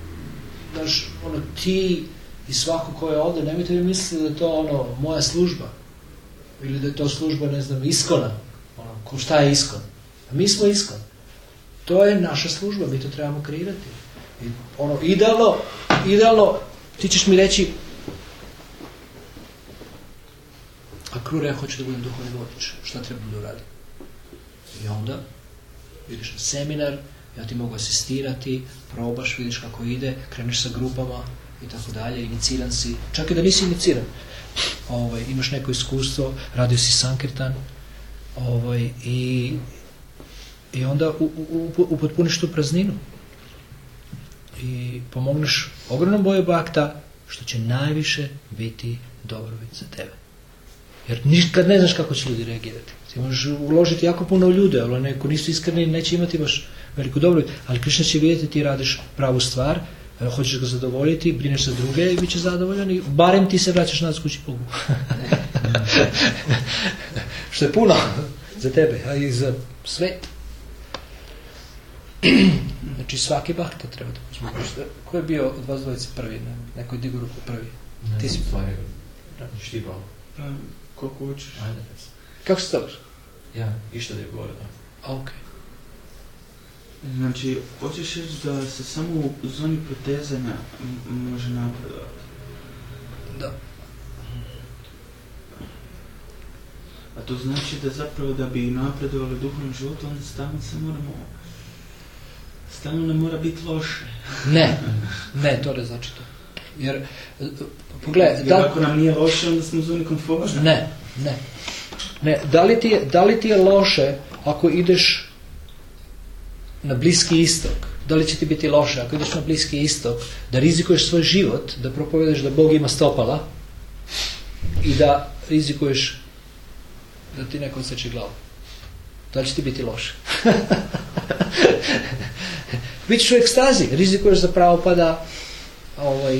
S1: znaš, ono, ti i svako ko je ovdje, nemojte mi misliti da je to ono, moja služba. Ili da je to služba, ne znam, Iskona. Ono, ko šta je Iskon? A mi smo Iskon. To je naša služba, mi to trebamo kreirati. I, ono, idealno, idealno, ti ćeš mi reći, a Krure, ja hoću da budem duhovni vodič, šta treba da uradim? I onda, vidiš na seminar, ja ti mogu asistirati, probaš, vidiš kako ide, kreneš sa grupama i tako dalje, iniciran si, čak i da nisi iniciran. Ovaj, imaš neko iskustvo, radio si sankirtan, ovaj, i, i onda u, u, upotpuniš tu prazninu i pomogneš ogromnom boju bakta, što će najviše biti dobrobit za tebe. Jer nikad ne znaš kako će ljudi reagirati. Ti možeš uložiti jako puno u ljude, ali neko nisu iskreni, neće imati baš veliku dobrobit, ali Krišna će vidjeti ti radiš pravu stvar, hoćeš ga zadovoljiti, brineš za druge i bit će zadovoljan i barem ti se vraćaš nazad kući Bogu. Što je puno za tebe, a i za svet. Znači svaki bakta treba da pođe. Ko je bio od vas dvojice prvi? Ne? Neko je digu ruku prvi.
S4: Ne,
S1: ti si
S4: stvari. Štibao.
S2: Pa, koliko učiš?
S4: Ajde.
S1: Kako se zoveš?
S4: Ja, išta da je gore, da.
S1: Ok.
S5: Znači, hoćeš reći da se samo u zoni protezanja može napredovati?
S1: Da.
S5: A to znači da zapravo da bi napredovali u duhovnom životu, onda stalno se moramo... Stalno ne mora biti loše.
S1: Ne, ne, to ne znači to. Jer, pogledaj...
S5: Jer da, ako nam nije loše, onda smo u zoni komfora.
S1: Ne, ne. Ne, da li ti je, da li ti je loše ako ideš na Bliski istok? Da li će ti biti loše ako ideš na Bliski istok, da rizikuješ svoj život, da propovedaš da Bog ima stopala i da rizikuješ da ti neko odseče glavu? Da li će ti biti loše? Bićeš u ekstazi, rizikuješ za pravopada, ovaj...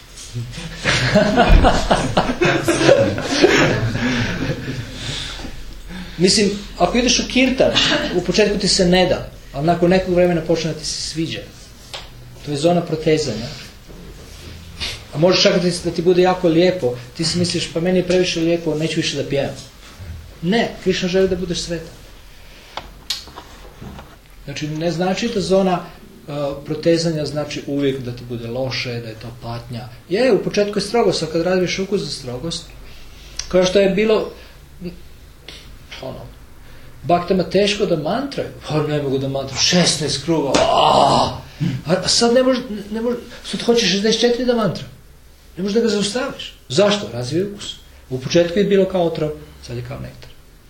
S1: Mislim, ako ideš u kirtan, u početku ti se ne da, ali nakon nekog vremena počne da ti se sviđa. To je zona protezanja. A možeš čak da ti, da ti bude jako lijepo, ti si misliš, pa meni je previše lijepo, neću više da pjevam. Ne, Krišna želi da budeš sretan. Znači, ne znači da zona uh, protezanja znači uvijek da ti bude loše, da je to patnja. Je, u početku je strogost, a kad radiš ukus za strogost, kao što je bilo ono, baktama teško da mantraju, pa ne mogu da mantraju, šesnaest kruga, a sad ne može, ne može, sad hoće šezdeset četiri da mantra, ne možeš da ga zaustaviš. Zašto? Razvije ukus. U početku je bilo kao otrov, sad je kao nektar.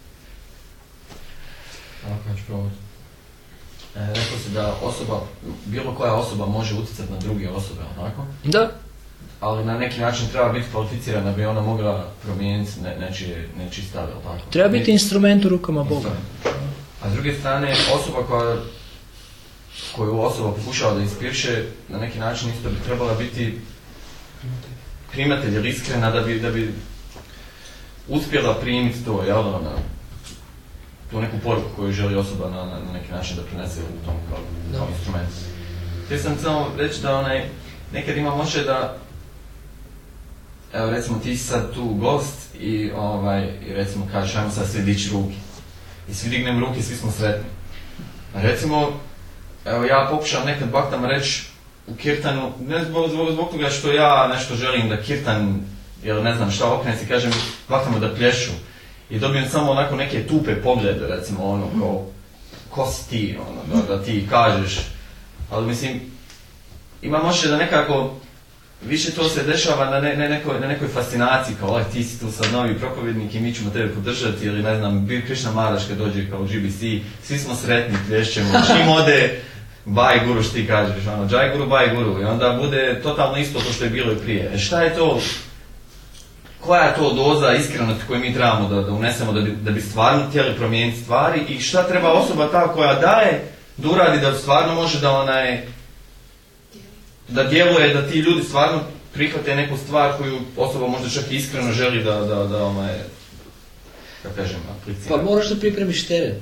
S6: Ako ću probati. E, rekao si da osoba, bilo koja osoba može utjecati na druge osobe, onako?
S1: Da.
S6: Ali na neki način treba biti kvalificirana da bi ona mogla promijeniti ne, nečije, nečiji stav, jel tako?
S1: Treba biti instrument u rukama Boga.
S6: A s druge strane, osoba koja, koju osoba pokušava da inspiriše, na neki način isto bi trebala biti primatelj ili iskrena da bi, da bi uspjela primiti to, jel, ona, tu neku poruku koju želi osoba na, na, na neki način da prenese u tom kao, kao instrument. Htio sam samo reći da onaj, nekad imam osjećaj da, evo recimo ti si sad tu gost i, ovaj, i recimo kažeš ajmo sad svi dići ruke. I svi dignemo ruke i svi smo sretni. A recimo, evo ja pokušam nekad baktama reći u kirtanu, ne zbog, zbog, zbog toga što ja nešto želim da kirtan, ili ne znam šta okrenem si kažem baktama da plješu. I dobijem samo onako neke tupe poglede, recimo ono kao, ko si ti, ono, da, da ti kažeš. Ali mislim, imam osjećaj da nekako, više to se dešava na, ne, ne nekoj, na nekoj fascinaciji, kao ovaj ti si tu sad novi propovednik i mi ćemo tebe podržati, ili ne znam, Bir Krishna Maharaj kad dođe kao G B C, svi smo sretni, plješćemo, čim ode, baj guru što ti kažeš, ono, džaj guru, baj guru, i onda bude totalno isto to što je bilo i prije. E šta je to? Koja je to doza iskrenosti koju mi trebamo da, da unesemo da bi, da bi stvarno htjeli promijeniti stvari i šta treba osoba ta koja daje da uradi da stvarno može da onaj da djeluje, da ti ljudi stvarno prihvate neku stvar koju osoba možda čak i iskreno želi da, da, da onaj, kako kažem, aplicira.
S1: Pa moraš da pripremiš teren.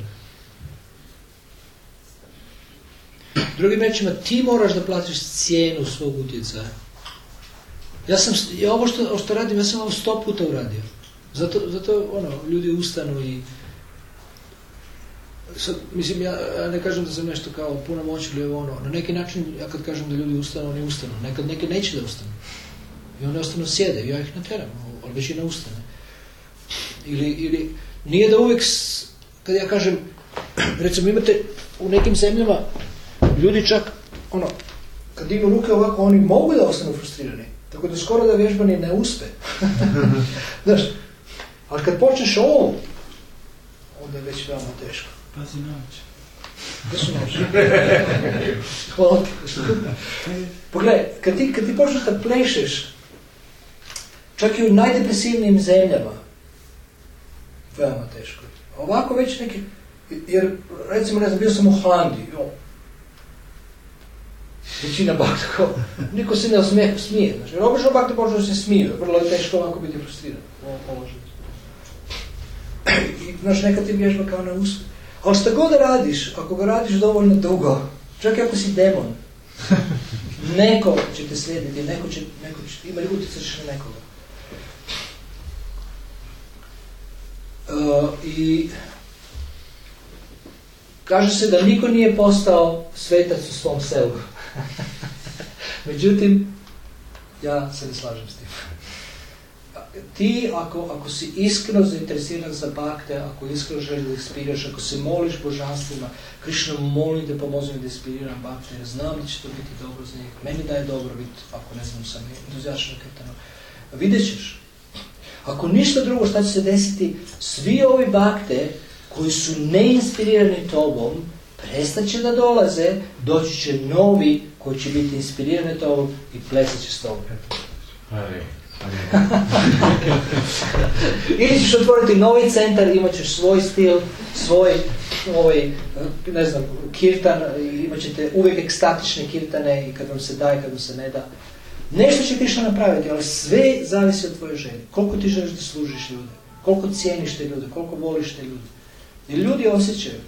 S1: Drugim rečima, ti moraš da platiš cijenu svog utjecaja. Ja sam, ja ovo što, što radim, ja sam ovo sto puta uradio. Zato, zato ono, ljudi ustanu i... Sad, mislim, ja, ja ne kažem da sam nešto kao puno moći ili ono, na neki način, ja kad kažem da ljudi ustanu, oni ustanu. Nekad neke neće da ustanu. I oni ostanu sjede, ja ih nateram, ali većina ustane. Ili, ili, nije da uvijek, kad ja kažem, recimo imate u nekim zemljama, ljudi čak, ono, kad dignu ruke ovako, oni mogu da ostanu frustrirani. Tako da skoro da vježbani ne uspe. Znaš, ali kad počneš ovo, onda je već veoma teško.
S5: Pazi noć.
S1: Gdje su noć? Hvala ti. Pogledaj, kad ti, kad ti počneš da plešeš, čak i u najdepresivnijim zemljama, veoma teško. Ovako već neki, jer recimo, ne znam, bio sam u Holandiji, većina bakta kao, niko se ne osmije, smije, znači, jer obično bakta počne da se smiju, vrlo je teško ovako biti frustriran u ovom položaju. I, znaš, neka ti vježba kao na uspe. Ali šta god da radiš, ako ga radiš dovoljno dugo, čak i ako si demon, neko će te slijediti, neko će, neko će, ima utjecaš na nekoga. Uh, I kaže se da niko nije postao svetac u svom selu. Međutim, ja se ne slažem s tim. Ti, ako, ako si iskreno zainteresiran za bakte, ako iskreno želiš da inspiriraš, ako se moliš božanstvima, Krišna, molim te, pomozi mi da inspiriram bakte, jer znam da će to biti dobro za njih. Meni daje dobro biti, ako ne znam, sam entuzijačan kirtana. Vidjet ćeš. Ako ništa drugo, šta će se desiti, svi ovi bakte koji su neinspirirani tobom, prestat će da dolaze, doći će novi koji će biti inspirirani tobom i plesat će s tobom.
S3: Hajde.
S1: Ili ćeš otvoriti novi centar, imat ćeš svoj stil, svoj, ovaj, ne znam, kirtan, imat ćete uvijek ekstatične kirtane i kad vam se daje, kad vam se ne da. Nešto će Krišna napraviti, ali sve zavisi od tvoje želje. Koliko ti želiš da služiš ljude, koliko cijeniš te ljude, koliko voliš te ljude. Jer ljudi osjećaju.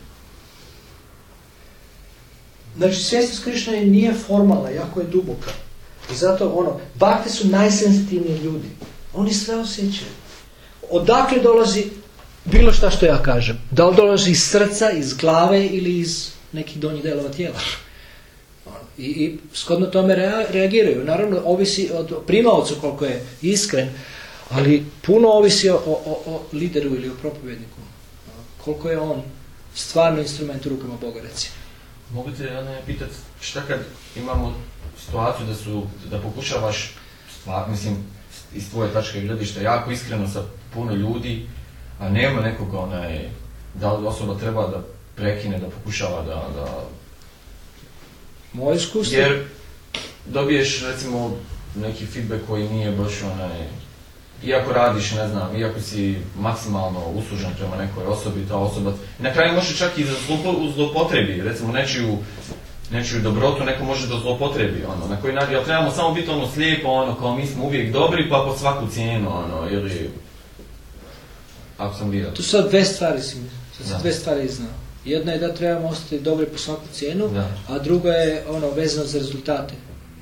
S1: Znači, svjesnost Krišna nije formalna, jako je duboka. I zato, ono, bakte su najsenzitivniji ljudi. Oni sve osjećaju. Odakle dolazi bilo šta što ja kažem? Da li dolazi iz srca, iz glave ili iz nekih donjih delova tijela? I, i shodno tome rea, reagiraju. Naravno, ovisi od primaocu koliko je iskren, ali puno ovisi o, o, o lideru ili o propovjedniku. Koliko je on stvarno instrument u rukama Boga, recimo.
S6: Mogu te ja ne pitati šta kad imamo situaciju da su, da pokušavaš, stvar, mislim, iz tvoje tačke gledišta, jako iskreno sa puno ljudi, a nema nekog onaj, da li osoba treba da prekine, da pokušava da... da...
S1: Moje iskustvo?
S6: Jer dobiješ, recimo, neki feedback koji nije baš onaj... Iako radiš, ne znam, iako si maksimalno uslužen prema nekoj osobi, ta osoba... Na kraju može čak i u zlopotrebi, recimo nečiju, nečiju dobrotu, neko može da zlopotrebi, ono, na koji način, ali trebamo samo biti ono slijepo, ono, kao mi smo uvijek dobri, pa po svaku cijenu, ono, ili... Ako sam bio.
S1: Tu su dve stvari, si mi, sad sam dve stvari znao. Jedna je da trebamo ostati dobri po svaku cijenu, da. A druga je, ono, vezano za rezultate.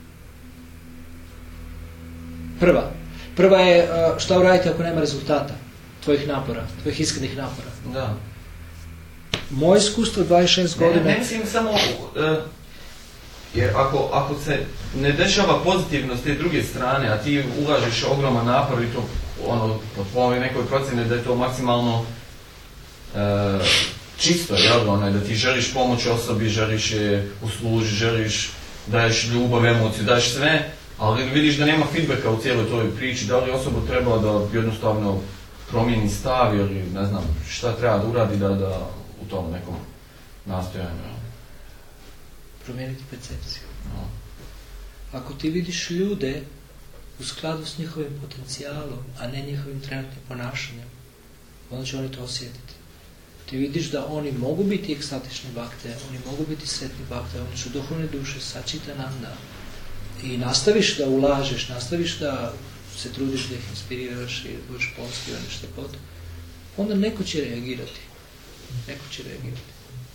S1: Prva. Prva je šta uraditi ako nema rezultata, tvojih napora, tvojih iskrenih napora.
S6: Da.
S1: Moje iskustvo dvadeset šest godina...
S6: Ne, ne mislim samo, uh, jer ako, ako se ne dešava pozitivno s te druge strane, a ti ulažeš ogroman napor i to, ono, po nekoj procjeni da je to maksimalno uh, čisto, jel, ono, da ti želiš pomoći osobi, želiš je uslužiti, želiš, daješ ljubav, emociju, daješ sve, ali vidiš da nema feedbacka u cijeloj toj priči, da li osoba treba da jednostavno promijeni stav ili ne znam šta treba da uradi da, da u tom nekom nastojanju.
S1: Promijeniti percepciju.
S6: No.
S1: Ako ti vidiš ljude u skladu s njihovim potencijalom, a ne njihovim trenutnim ponašanjem, onda će oni to osjetiti. Ti vidiš da oni mogu biti ekstatični bakte, oni mogu biti sretni bakte, oni su duhovne duše, sačita nam da. I nastaviš da ulažeš, nastaviš da se trudiš da ih inspiriraš i budeš pozitivan nešto god, onda neko će reagirati. Neko će reagirati.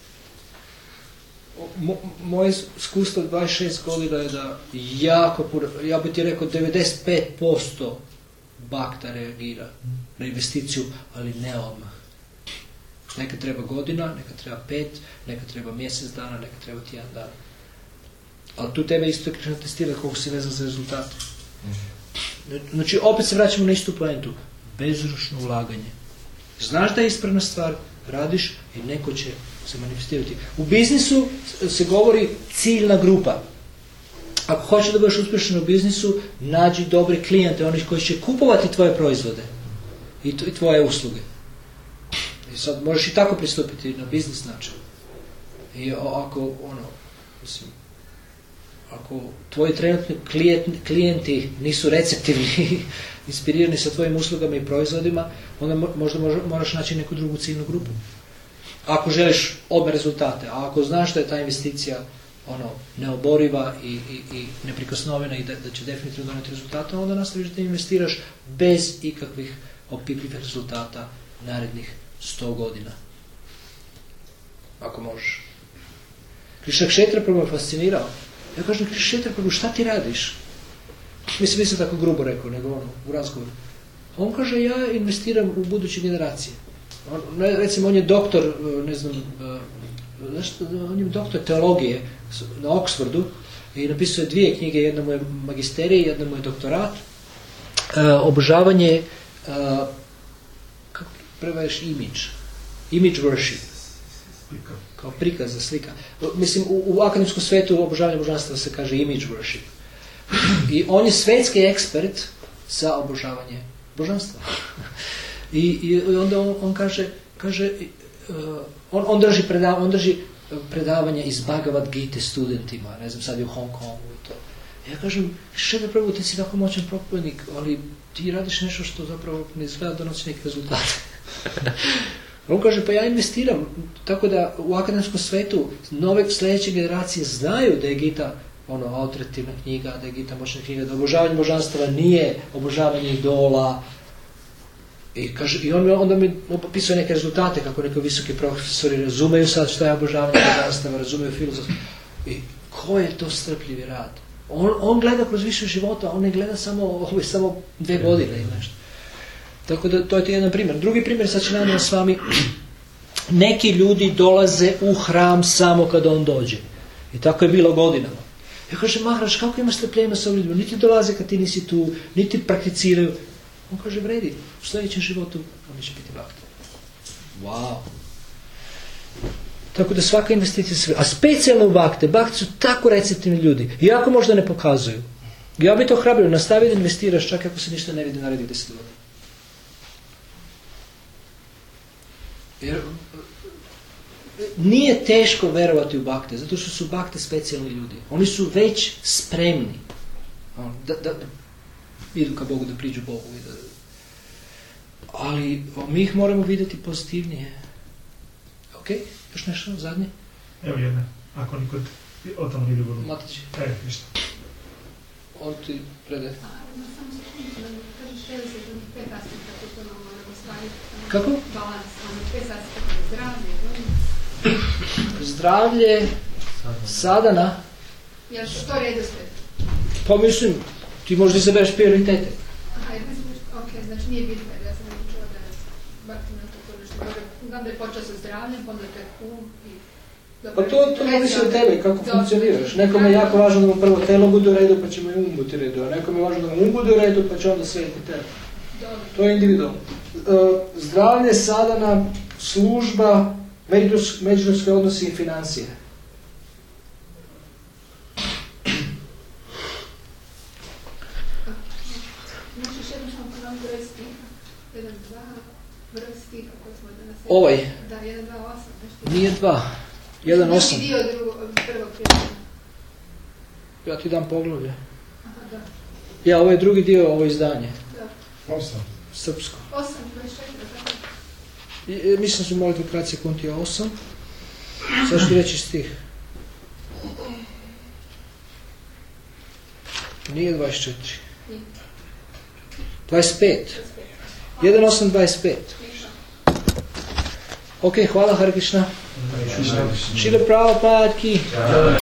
S1: Mo, moje iskustvo dvadeset šest godina je da jako puno, ja bih ti rekao devedeset pet posto bakta reagira na investiciju, ali ne odmah. Neka treba godina, neka treba pet, neka treba mjesec dana, neka treba tjedan dana. Ali tu tebe isto je testirati koliko si vezan za rezultate. Znači, opet se vraćamo na istu poentu. Bezručno ulaganje. Znaš da je ispravna stvar, radiš i neko će se manifestirati. U biznisu se govori ciljna grupa. Ako hoćeš da budeš uspješan u biznisu, nađi dobri klijente, oni koji će kupovati tvoje proizvode i tvoje usluge. I sad možeš i tako pristupiti na biznis način. I ako, ono, mislim, ako tvoji trenutni klijenti nisu receptivni, inspirirani sa tvojim uslugama i proizvodima, onda možda moraš naći neku drugu ciljnu grupu. Ako želiš odmah rezultate, a ako znaš da je ta investicija ono, neoboriva i, i, i neprikosnovena i da, da će definitivno doneti rezultate, onda nastaviš da investiraš bez ikakvih opipljivih rezultata narednih sto godina. Ako možeš. Krishna Kshetraprabhu me fascinirao. Ja kažem, Krishna Kshetraprabhu, šta ti radiš? Mislim, nisam tako grubo rekao, nego ono, u razgovoru. On kaže, ja investiram u buduće generacije. On, recimo, on je doktor, ne znam, nešto, on je doktor teologije na Oxfordu i napisao je dvije knjige, jedna mu je magisterij, jedna mu je doktorat. Uh, obožavanje, uh, kako prevajaš imidž? Image worship. Kao prikaza, slika. Mislim, u, u akademskom svetu obožavanje božanstva se kaže image worship. I on je svetski ekspert za obožavanje božanstva. I, i onda on, on kaže, kaže uh, on, on, drži preda, on drži predavanja iz Bhagavad Gita studentima, ne znam, sad je u Hong Kongu i to. Ja kažem, Šeda Prabhu, ti si tako moćan propovednik, ali ti radiš nešto što zapravo ne izgleda donosi neke rezultate. On kaže, pa ja investiram, tako da u akademskom svetu nove sljedeće generacije znaju da je Gita ono, autoritativna knjiga, da je Gita moćna knjiga, da obožavanje božanstava nije obožavanje idola. I, kaže, i on onda mi opisuje neke rezultate, kako neki visoki profesori razumeju sad šta je obožavanje božanstava, razumeju filozofiju. I ko je to strpljivi rad? On, on gleda kroz više života, on ne gleda samo, ovo je samo dve godine ili nešto. Tako da to je jedan primjer. Drugi primjer, sad će nam s vami, neki ljudi dolaze u hram samo kada on dođe. I tako je bilo godinama. Ja kaže, Maharač, kako ima strpljenja sa ljudima? Niti dolaze kad ti nisi tu, niti prakticiraju. On kaže, vredi, u sljedećem životu oni će biti bhakti. Wow. Tako da svaka investicija sve. A specijalno u bhakte, bhakti su tako receptivni ljudi. Iako možda ne pokazuju. Ja bi to hrabrio, nastavi da investiraš čak ako se ništa ne vidi narednih deset godina. Jer nije teško verovati u bhakte, zato što su bhakte specijalni ljudi. Oni su već spremni da, da, da idu ka Bogu, da priđu Bogu. Da, ali mi ih moramo vidjeti pozitivnije. Ok, još nešto zadnje?
S2: Evo jedna, ako niko o tom nije govorio.
S1: Matić.
S2: E, ništa.
S1: On ti predaje. Kako?
S7: Balans, ono pet aspekta zdravlje.
S1: Zdravlje, sadana.
S7: Ja što redoslijed?
S1: Pa mislim, ti možda izabereš prioritete.
S7: Aha, jer mislim, ok, znači nije bitno, jer ja sam nekako čula da je bhakti na to nešto. Znam da je počeo sa zdravljem, onda tek um i...
S1: Pa to, to zavisi od tebe, kako funkcioniraš. Nekome je jako važno da mu prvo telo bude u redu, pa će mu i um biti u redu. A nekome je važno da mu um bude u redu, pa će onda sve i telo. To je individualno. Zdravlje, sadana, služba, međuljudski odnosi i financije.
S7: Znači, još jednom ćemo ponoviti broj stiha. Jedan, dva, broj stiha koji smo danas...
S1: Ovaj.
S7: Da, jedan, dva, osam. Nešto.
S1: Nije dva. Jedan, osam.
S7: Neki dio drugog, prvog prijatelja.
S1: Ja ti dam poglavlje.
S7: Aha, da.
S1: Ja, ovo je drugi dio, ovo izdanje.
S7: Da.
S2: Osam.
S1: Srpsko.
S7: Osam, dvadeset četiri, tako.
S1: I, e, mislim da su molitve kratce konti osam. Sad ću ti reći stih. Nije dvadeset četiri.
S7: Nije.
S1: dvadeset pet. jedan, osam, dvadeset pet. Ok, hvala Hare Krishna. Šila Prabhupada ki.